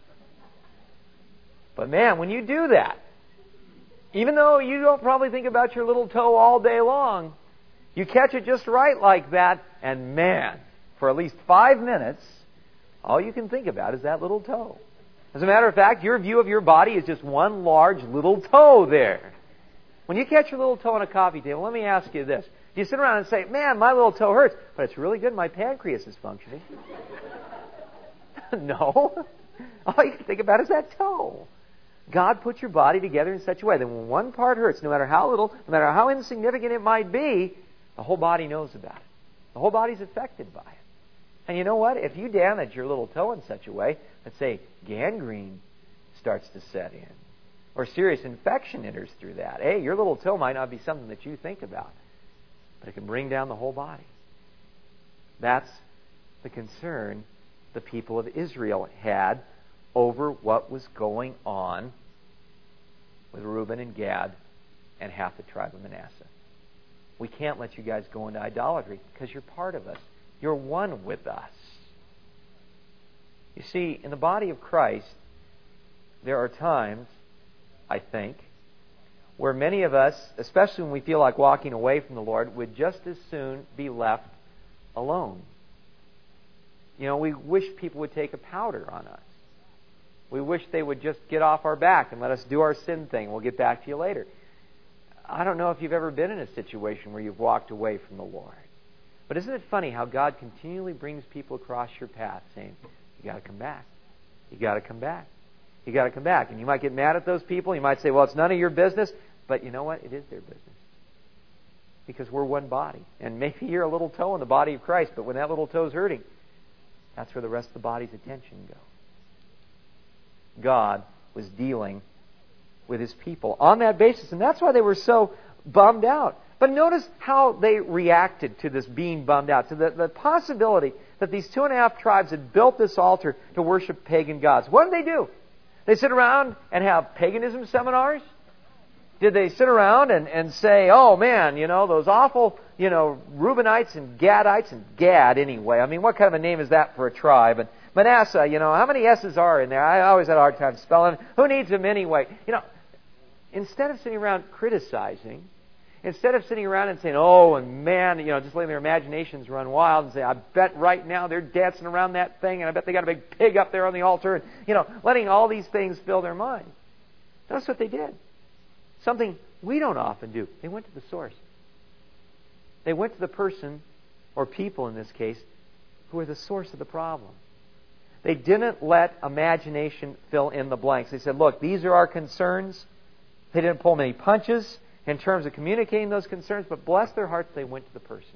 But man, when you do that, even though you don't probably think about your little toe all day long, you catch it just right like that, and man, for at least 5 minutes, all you can think about is that little toe. As a matter of fact, your view of your body is just one large little toe there. When you catch your little toe on a coffee table, let me ask you this. Do you sit around and say, man, my little toe hurts, but it's really good, my pancreas is functioning? No. All you can think about is that toe. God put your body together in such a way that when one part hurts, no matter how little, no matter how insignificant it might be, the whole body knows about it. The whole body's affected by it. And you know what? If you damage your little toe in such a way, let's say gangrene starts to set in, or serious infection enters through that, hey, your little toe might not be something that you think about, but it can bring down the whole body. That's the concern the people of Israel had over what was going on with Reuben and Gad and half the tribe of Manasseh. We can't let you guys go into idolatry because you're part of us. You're one with us. You see, in the body of Christ, there are times, I think, where many of us, especially when we feel like walking away from the Lord, would just as soon be left alone. You know, we wish people would take a powder on us. We wish they would just get off our back and let us do our sin thing. We'll get back to you later. I don't know if you've ever been in a situation where you've walked away from the Lord. But isn't it funny how God continually brings people across your path saying, you got to come back. You got to come back. You got to come back. And you might get mad at those people. You might say, well, it's none of your business. But you know what? It is their business. Because we're one body. And maybe you're a little toe in the body of Christ, but when that little toe's hurting, that's where the rest of the body's attention goes. God was dealing with His people on that basis. And that's why they were so bummed out. But notice how they reacted to this being bummed out, to the possibility that these 2.5 tribes had built this altar to worship pagan gods. What did they do? They sit around and have paganism seminars? Did they sit around and say, oh man, you know, those awful, you know, Reubenites and Gadites, and Gad anyway. I mean, what kind of a name is that for a tribe? And Manasseh, you know, how many S's are in there? I always had a hard time spelling. Who needs them anyway? You know, instead of sitting around criticizing, instead of sitting around and saying, oh, and man, you know, just letting their imaginations run wild and say, I bet right now they're dancing around that thing, and I bet they got a big pig up there on the altar, and, you know, letting all these things fill their mind. Notice what they did. Something we don't often do. They went to the source. They went to the person, or people in this case, who are the source of the problem. They didn't let imagination fill in the blanks. They said, look, these are our concerns. They didn't pull many punches in terms of communicating those concerns, but bless their hearts, they went to the person.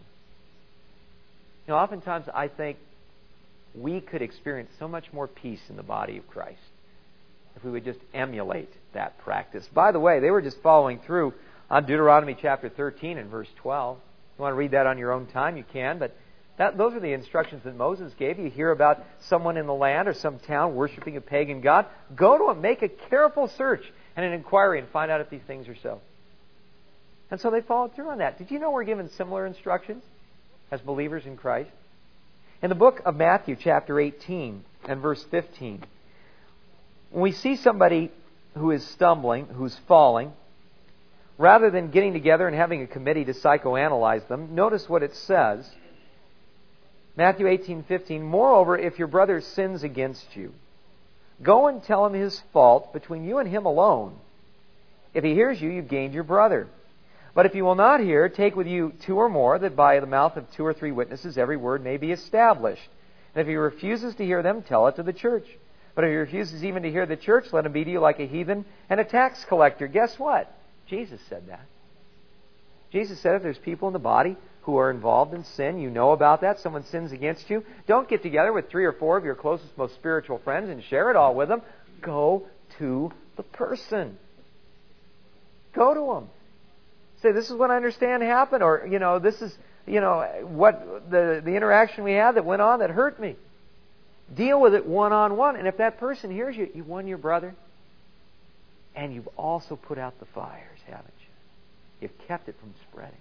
You know, oftentimes I think we could experience so much more peace in the body of Christ if we would just emulate that practice. By the way, they were just following through on Deuteronomy chapter 13 and verse 12. If you want to read that on your own time, you can, but those are the instructions that Moses gave. You hear about someone in the land or some town worshiping a pagan god, go to him, make a careful search and an inquiry and find out if these things are so. And so they followed through on that. Did you know we're given similar instructions as believers in Christ? In the book of Matthew, chapter 18 and verse 15, when we see somebody who is stumbling, who's falling, rather than getting together and having a committee to psychoanalyze them, notice what it says. Matthew 18:15, moreover, if your brother sins against you, go and tell him his fault between you and him alone. If he hears you, you've gained your brother. But if you will not hear, take with you 2 or more, that by the mouth of 2 or 3 witnesses every word may be established. And if he refuses to hear them, tell it to the church. But if he refuses even to hear the church, let him be to you like a heathen and a tax collector. Guess what? Jesus said that. Jesus said if there's people in the body who are involved in sin, you know about that, someone sins against you, don't get together with 3 or 4 of your closest, most spiritual friends and share it all with them. Go to the person. Go to them. Say, this is what I understand happened, or, you know, this is, you know, what the interaction we had that went on that hurt me. Deal with it one-on-one. And if that person hears you, you won your brother. And you've also put out the fires, haven't you? You've kept it from spreading.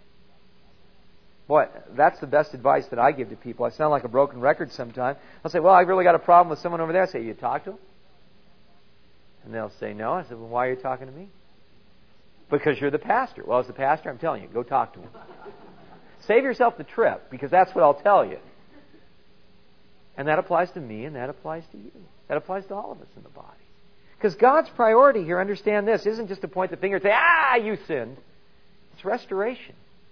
Boy, that's the best advice that I give to people. I sound like a broken record sometimes. I'll say, well, I really got a problem with someone over there. I say, you talk to them? And they'll say, no. I said, well, why are you talking to me? Because you're the pastor. Well, as the pastor, I'm telling you, go talk to him. Save yourself the trip, because that's what I'll tell you. And that applies to me, and that applies to you. That applies to all of us in the body. Because God's priority here, understand this, isn't just to point the finger and say, you sinned. It's restoration.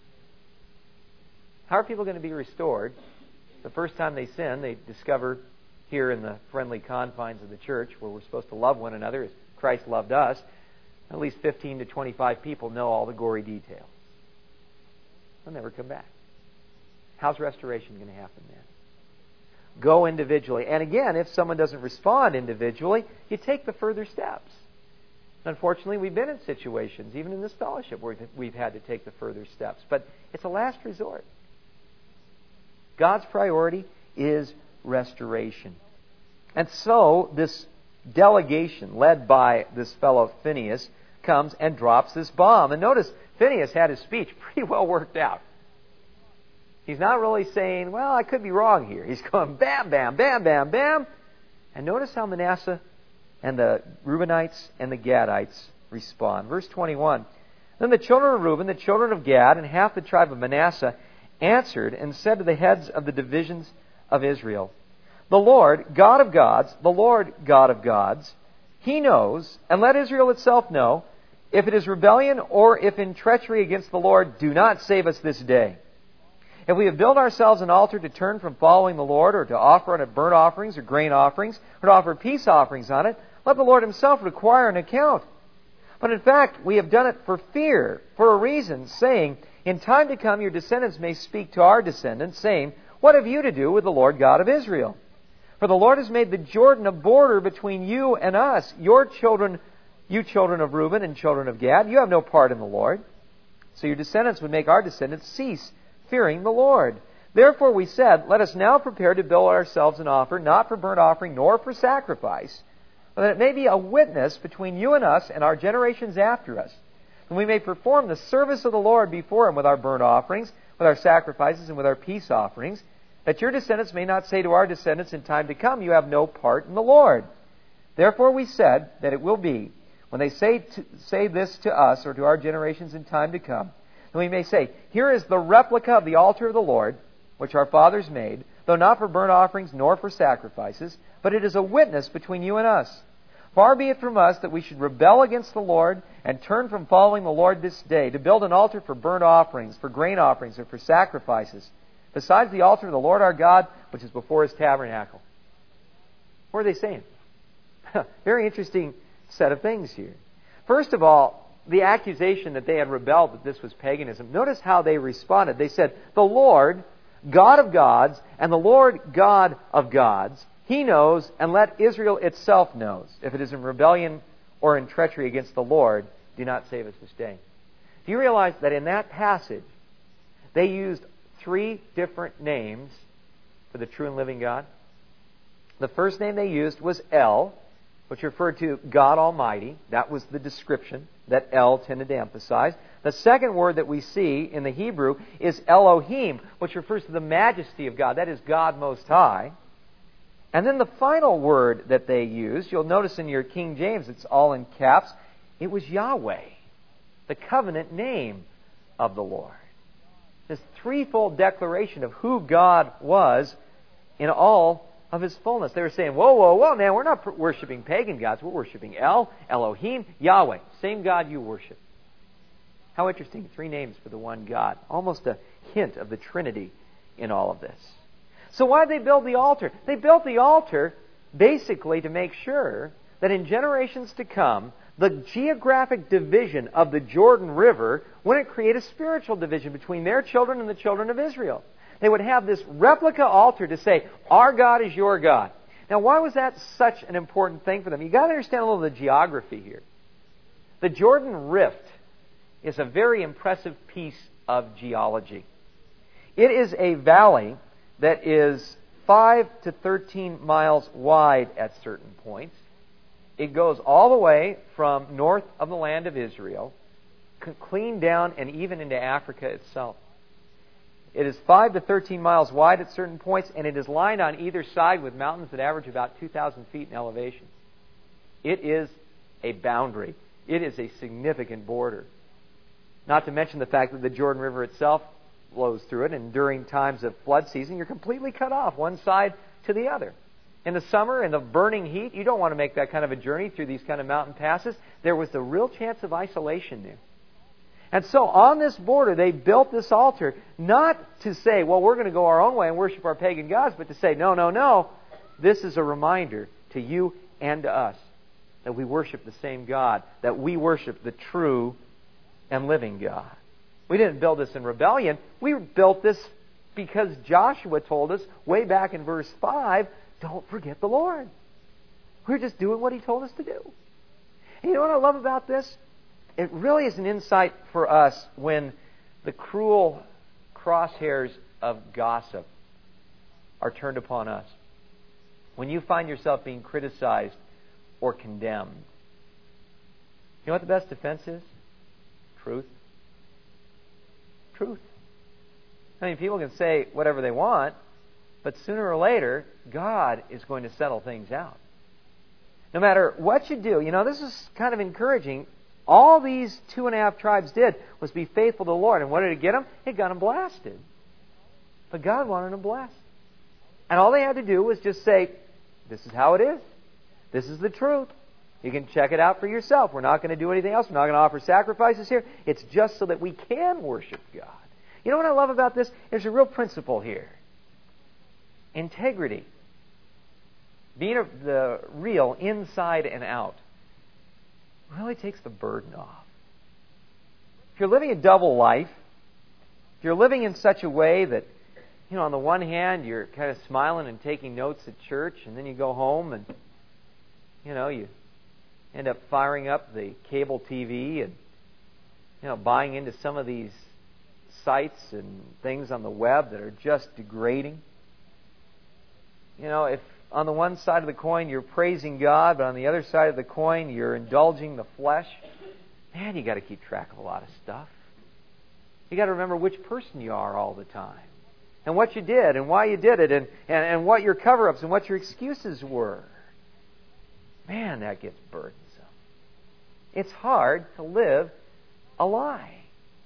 How are people going to be restored? The first time they sin, they discover here in the friendly confines of the church, where we're supposed to love one another as Christ loved us, at least 15 to 25 people know all the gory details. They'll never come back. How's restoration going to happen then? Go individually. And again, if someone doesn't respond individually, you take the further steps. Unfortunately, we've been in situations, even in this fellowship, where we've had to take the further steps. But it's a last resort. God's priority is restoration. And so, this delegation led by this fellow Phinehas comes and drops this bomb. And notice, Phinehas had his speech pretty well worked out. He's not really saying, well, I could be wrong here. He's going bam, bam, bam, bam, bam. And notice how Manasseh and the Reubenites and the Gadites respond. Verse 21. Then the children of Reuben, the children of Gad, and half the tribe of Manasseh answered and said to the heads of the divisions of Israel, the Lord, God of gods, the Lord, God of gods, He knows, and let Israel itself know, if it is rebellion or if in treachery against the Lord, do not save us this day. If we have built ourselves an altar to turn from following the Lord, or to offer on it burnt offerings or grain offerings, or to offer peace offerings on it, let the Lord Himself require an account. But in fact, we have done it for fear, for a reason, saying, in time to come your descendants may speak to our descendants, saying, what have you to do with the Lord God of Israel? For the Lord has made the Jordan a border between you and us, your children, you children of Reuben and children of Gad. You have no part in the Lord. So your descendants would make our descendants cease fearing the Lord. Therefore we said, let us now prepare to build ourselves an altar, not for burnt offering, nor for sacrifice, but that it may be a witness between you and us and our generations after us. And we may perform the service of the Lord before Him with our burnt offerings, with our sacrifices, and with our peace offerings, that your descendants may not say to our descendants in time to come, you have no part in the Lord. Therefore we said that it will be, when they say this to us or to our generations in time to come, and we may say, here is the replica of the altar of the Lord, which our fathers made, though not for burnt offerings nor for sacrifices, but it is a witness between you and us. Far be it from us that we should rebel against the Lord and turn from following the Lord this day, to build an altar for burnt offerings, for grain offerings, or for sacrifices, besides the altar of the Lord our God, which is before His tabernacle. What are they saying? Very interesting set of things here. First of all, the accusation that they had rebelled, that this was paganism. Notice how they responded. They said, the Lord, God of gods, and the Lord God of gods, He knows, and let Israel itself knows. If it is in rebellion or in treachery against the Lord, do not save us this day. Do you realize that in that passage, they used 3 different names for the true and living God? The first name they used was El, which referred to God Almighty. That was the description that El tended to emphasize. The second word that we see in the Hebrew is Elohim, which refers to the majesty of God. That is God Most High. And then the final word that they used, you'll notice in your King James, it's all in caps, it was Yahweh, the covenant name of the Lord. This threefold declaration of who God was in all of His fullness. They were saying, whoa, whoa, whoa, man, we're not worshiping pagan gods. We're worshiping El, Elohim, Yahweh. Same God you worship. How interesting. 3 names for the one God. Almost a hint of the Trinity in all of this. So why did they build the altar? They built the altar basically to make sure that in generations to come, the geographic division of the Jordan River wouldn't create a spiritual division between their children and the children of Israel. They would have this replica altar to say, our God is your God. Now, why was that such an important thing for them? You've got to understand a little of the geography here. The Jordan Rift is a very impressive piece of geology. It is a valley that is 5 to 13 miles wide at certain points. It goes all the way from north of the land of Israel, clean down and even into Africa itself. It is 5 to 13 miles wide at certain points, and it is lined on either side with mountains that average about 2,000 feet in elevation. It is a boundary. It is a significant border. Not to mention the fact that the Jordan River itself flows through it, and during times of flood season, you're completely cut off one side to the other. In the summer, in the burning heat, you don't want to make that kind of a journey through these kind of mountain passes. There was the real chance of isolation there. And so on this border, they built this altar not to say, well, we're going to go our own way and worship our pagan gods, but to say, no, no, no. This is a reminder to you and to us that we worship the same God, that we worship the true and living God. We didn't build this in rebellion. We built this because Joshua told us way back in verse 5, don't forget the Lord. We're just doing what He told us to do. And you know what I love about this? It really is an insight for us when the cruel crosshairs of gossip are turned upon us. When you find yourself being criticized or condemned. You know what the best defense is? Truth. Truth. I mean, people can say whatever they want, but sooner or later, God is going to settle things out. No matter what you do, this is kind of encouraging. All these 2.5 tribes did was be faithful to the Lord. And what did it get them? It got them blasted. But God wanted them blessed. And all they had to do was just say, this is how it is. This is the truth. You can check it out for yourself. We're not going to do anything else. We're not going to offer sacrifices here. It's just so that we can worship God. You know what I love about this? There's a real principle here. Integrity. Being the real inside and out really takes the burden off. If you're living a double life, if you're living in such a way that, on the one hand, you're kind of smiling and taking notes at church, and then you go home and, you end up firing up the cable TV and, buying into some of these sites and things on the web that are just degrading. If on the one side of the coin you're praising God, but on the other side of the coin you're indulging the flesh, man, you got to keep track of a lot of stuff. You got to remember which person you are all the time, and what you did, and why you did it, and what your cover-ups and what your excuses were. Man, that gets burdensome. It's hard to live a lie.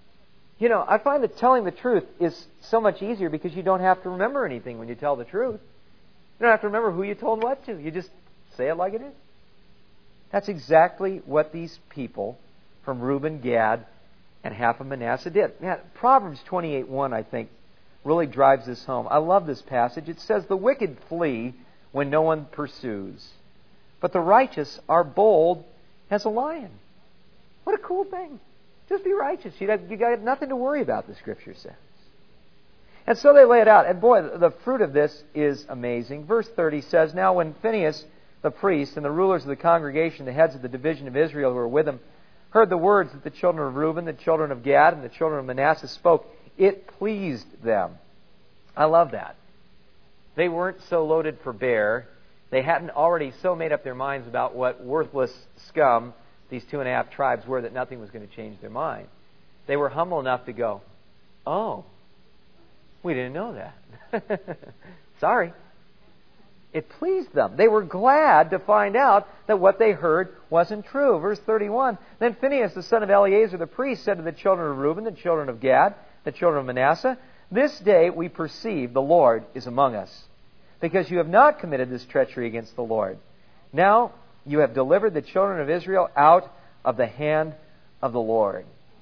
I find that telling the truth is so much easier because you don't have to remember anything when you tell the truth. You don't have to remember who you told what to. You just say it like it is. That's exactly what these people from Reuben, Gad, and half of Manasseh did. Man, Proverbs 28:1, I think, really drives this home. I love this passage. It says, "The wicked flee when no one pursues, but the righteous are bold as a lion." What a cool thing. Just be righteous. You got nothing to worry about, the Scripture says. And so they lay it out. And boy, the fruit of this is amazing. Verse 30 says, "Now when Phinehas the priest and the rulers of the congregation, the heads of the division of Israel who were with him, heard the words that the children of Reuben, the children of Gad, and the children of Manasseh spoke, it pleased them." I love that. They weren't so loaded for bear. They hadn't already so made up their minds about what worthless scum these 2.5 tribes were that nothing was going to change their mind. They were humble enough to go, "Oh, we didn't know that." Sorry. It pleased them. They were glad to find out that what they heard wasn't true. Verse 31, "Then Phinehas, the son of Eleazar the priest, said to the children of Reuben, the children of Gad, the children of Manasseh, 'This day we perceive the Lord is among us, because you have not committed this treachery against the Lord. Now you have delivered the children of Israel out of the hand of the Lord.'"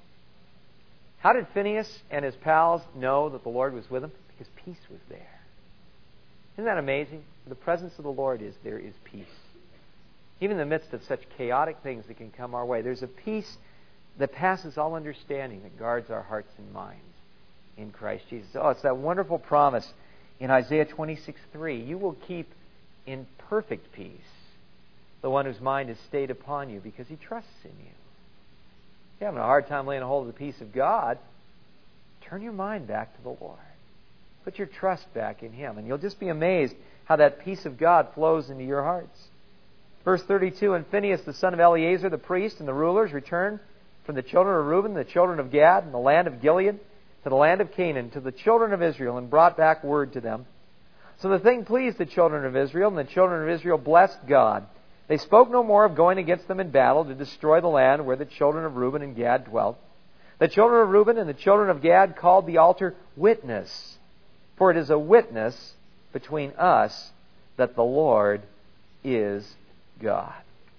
How did Phinehas and his pals know that the Lord was with them? Because peace was there. Isn't that amazing? The presence of the Lord there is peace. Even in the midst of such chaotic things that can come our way, there's a peace that passes all understanding that guards our hearts and minds in Christ Jesus. Oh, it's that wonderful promise in Isaiah 26:3. "You will keep in perfect peace the one whose mind is stayed upon you because he trusts in you." If you're having a hard time laying hold of the peace of God, turn your mind back to the Lord. Put your trust back in Him, and you'll just be amazed how that peace of God flows into your hearts. Verse 32, "And Phinehas, the son of Eleazar, the priest, and the rulers returned from the children of Reuben, the children of Gad, and the land of Gilead, to the land of Canaan, to the children of Israel, and brought back word to them. So the thing pleased the children of Israel, and the children of Israel blessed God. They spoke no more of going against them in battle to destroy the land where the children of Reuben and Gad dwelt. The children of Reuben and the children of Gad called the altar Witness, for it is a witness between us that the Lord is God."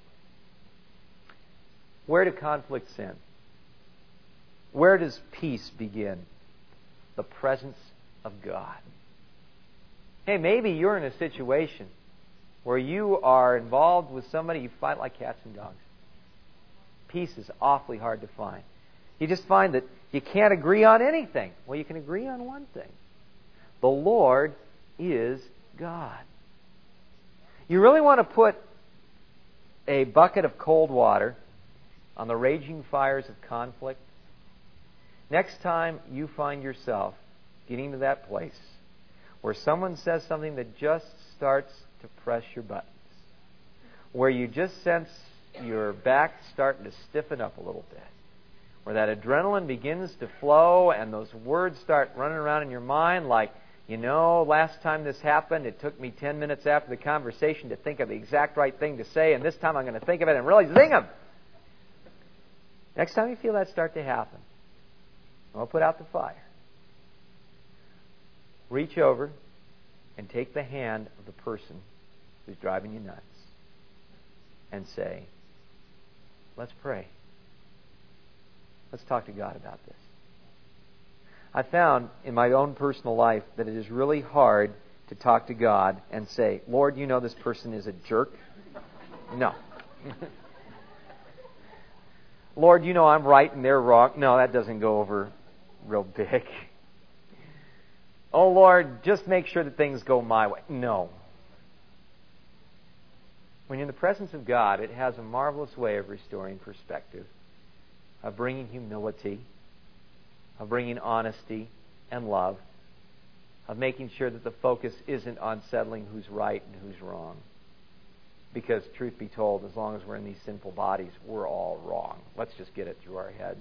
Where do conflicts end? Where does peace begin? The presence of God. Hey, maybe you're in a situation where you are involved with somebody, you fight like cats and dogs. Peace is awfully hard to find. You just find that you can't agree on anything. Well, you can agree on one thing. The Lord is God. You really want to put a bucket of cold water on the raging fires of conflict? Next time you find yourself getting to that place where someone says something that just starts to press your buttons, where you just sense your back's starting to stiffen up a little bit, where that adrenaline begins to flow and those words start running around in your mind like, last time this happened, it took me 10 minutes after the conversation to think of the exact right thing to say, and this time I'm going to think of it and really zing them. Next time you feel that start to happen, I'll put out the fire. Reach over and take the hand of the person who's driving you nuts and say, let's pray. Let's talk to God about this. I found in my own personal life that it is really hard to talk to God and say, Lord, this person is a jerk. No. Lord, I'm right and they're wrong. No, that doesn't go over real big. Oh, Lord, just make sure that things go my way. No. When you're in the presence of God, it has a marvelous way of restoring perspective, of bringing humility, of bringing honesty and love, of making sure that the focus isn't on settling who's right and who's wrong. Because, truth be told, as long as we're in these sinful bodies, we're all wrong. Let's just get it through our heads.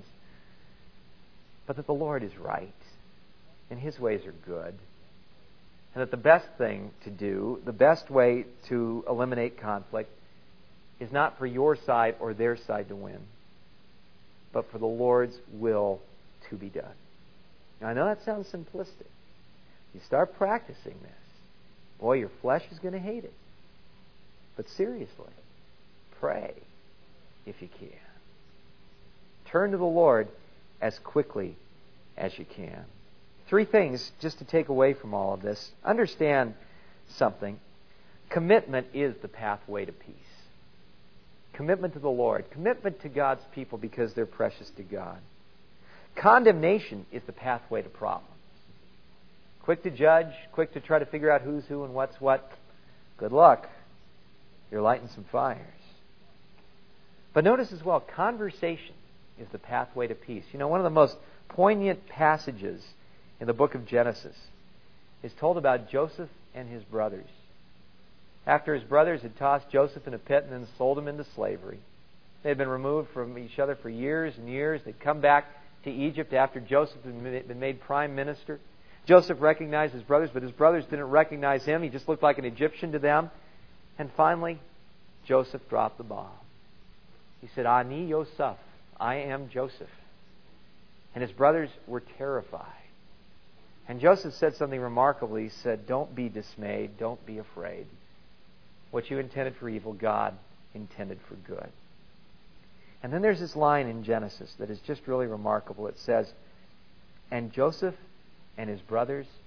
But that the Lord is right, and His ways are good, and that the best thing to do, the best way to eliminate conflict, is not for your side or their side to win, but for the Lord's will to be done. Now, I know that sounds simplistic. You start practicing this, boy, your flesh is going to hate it. But seriously, pray if you can. Turn to the Lord as quickly as you can. 3 things just to take away from all of this. Understand something. Commitment is the pathway to peace. Commitment to the Lord. Commitment to God's people because they're precious to God. Condemnation is the pathway to problems. Quick to judge, quick to try to figure out who's who and what's what. Good luck. You're lighting some fires. But notice as well, conversation is the pathway to peace. One of the most poignant passages in the book of Genesis is told about Joseph and his brothers. After his brothers had tossed Joseph in a pit and then sold him into slavery, they had been removed from each other for years and years. They'd come back to Egypt after Joseph had been made prime minister. Joseph recognized his brothers, but his brothers didn't recognize him. He just looked like an Egyptian to them. And finally, Joseph dropped the bomb. He said, Ani Yosef, I am Joseph. And his brothers were terrified. And Joseph said something remarkable. He said, don't be dismayed, don't be afraid. What you intended for evil, God intended for good. And then there's this line in Genesis that is just really remarkable. It says, and Joseph and his brothers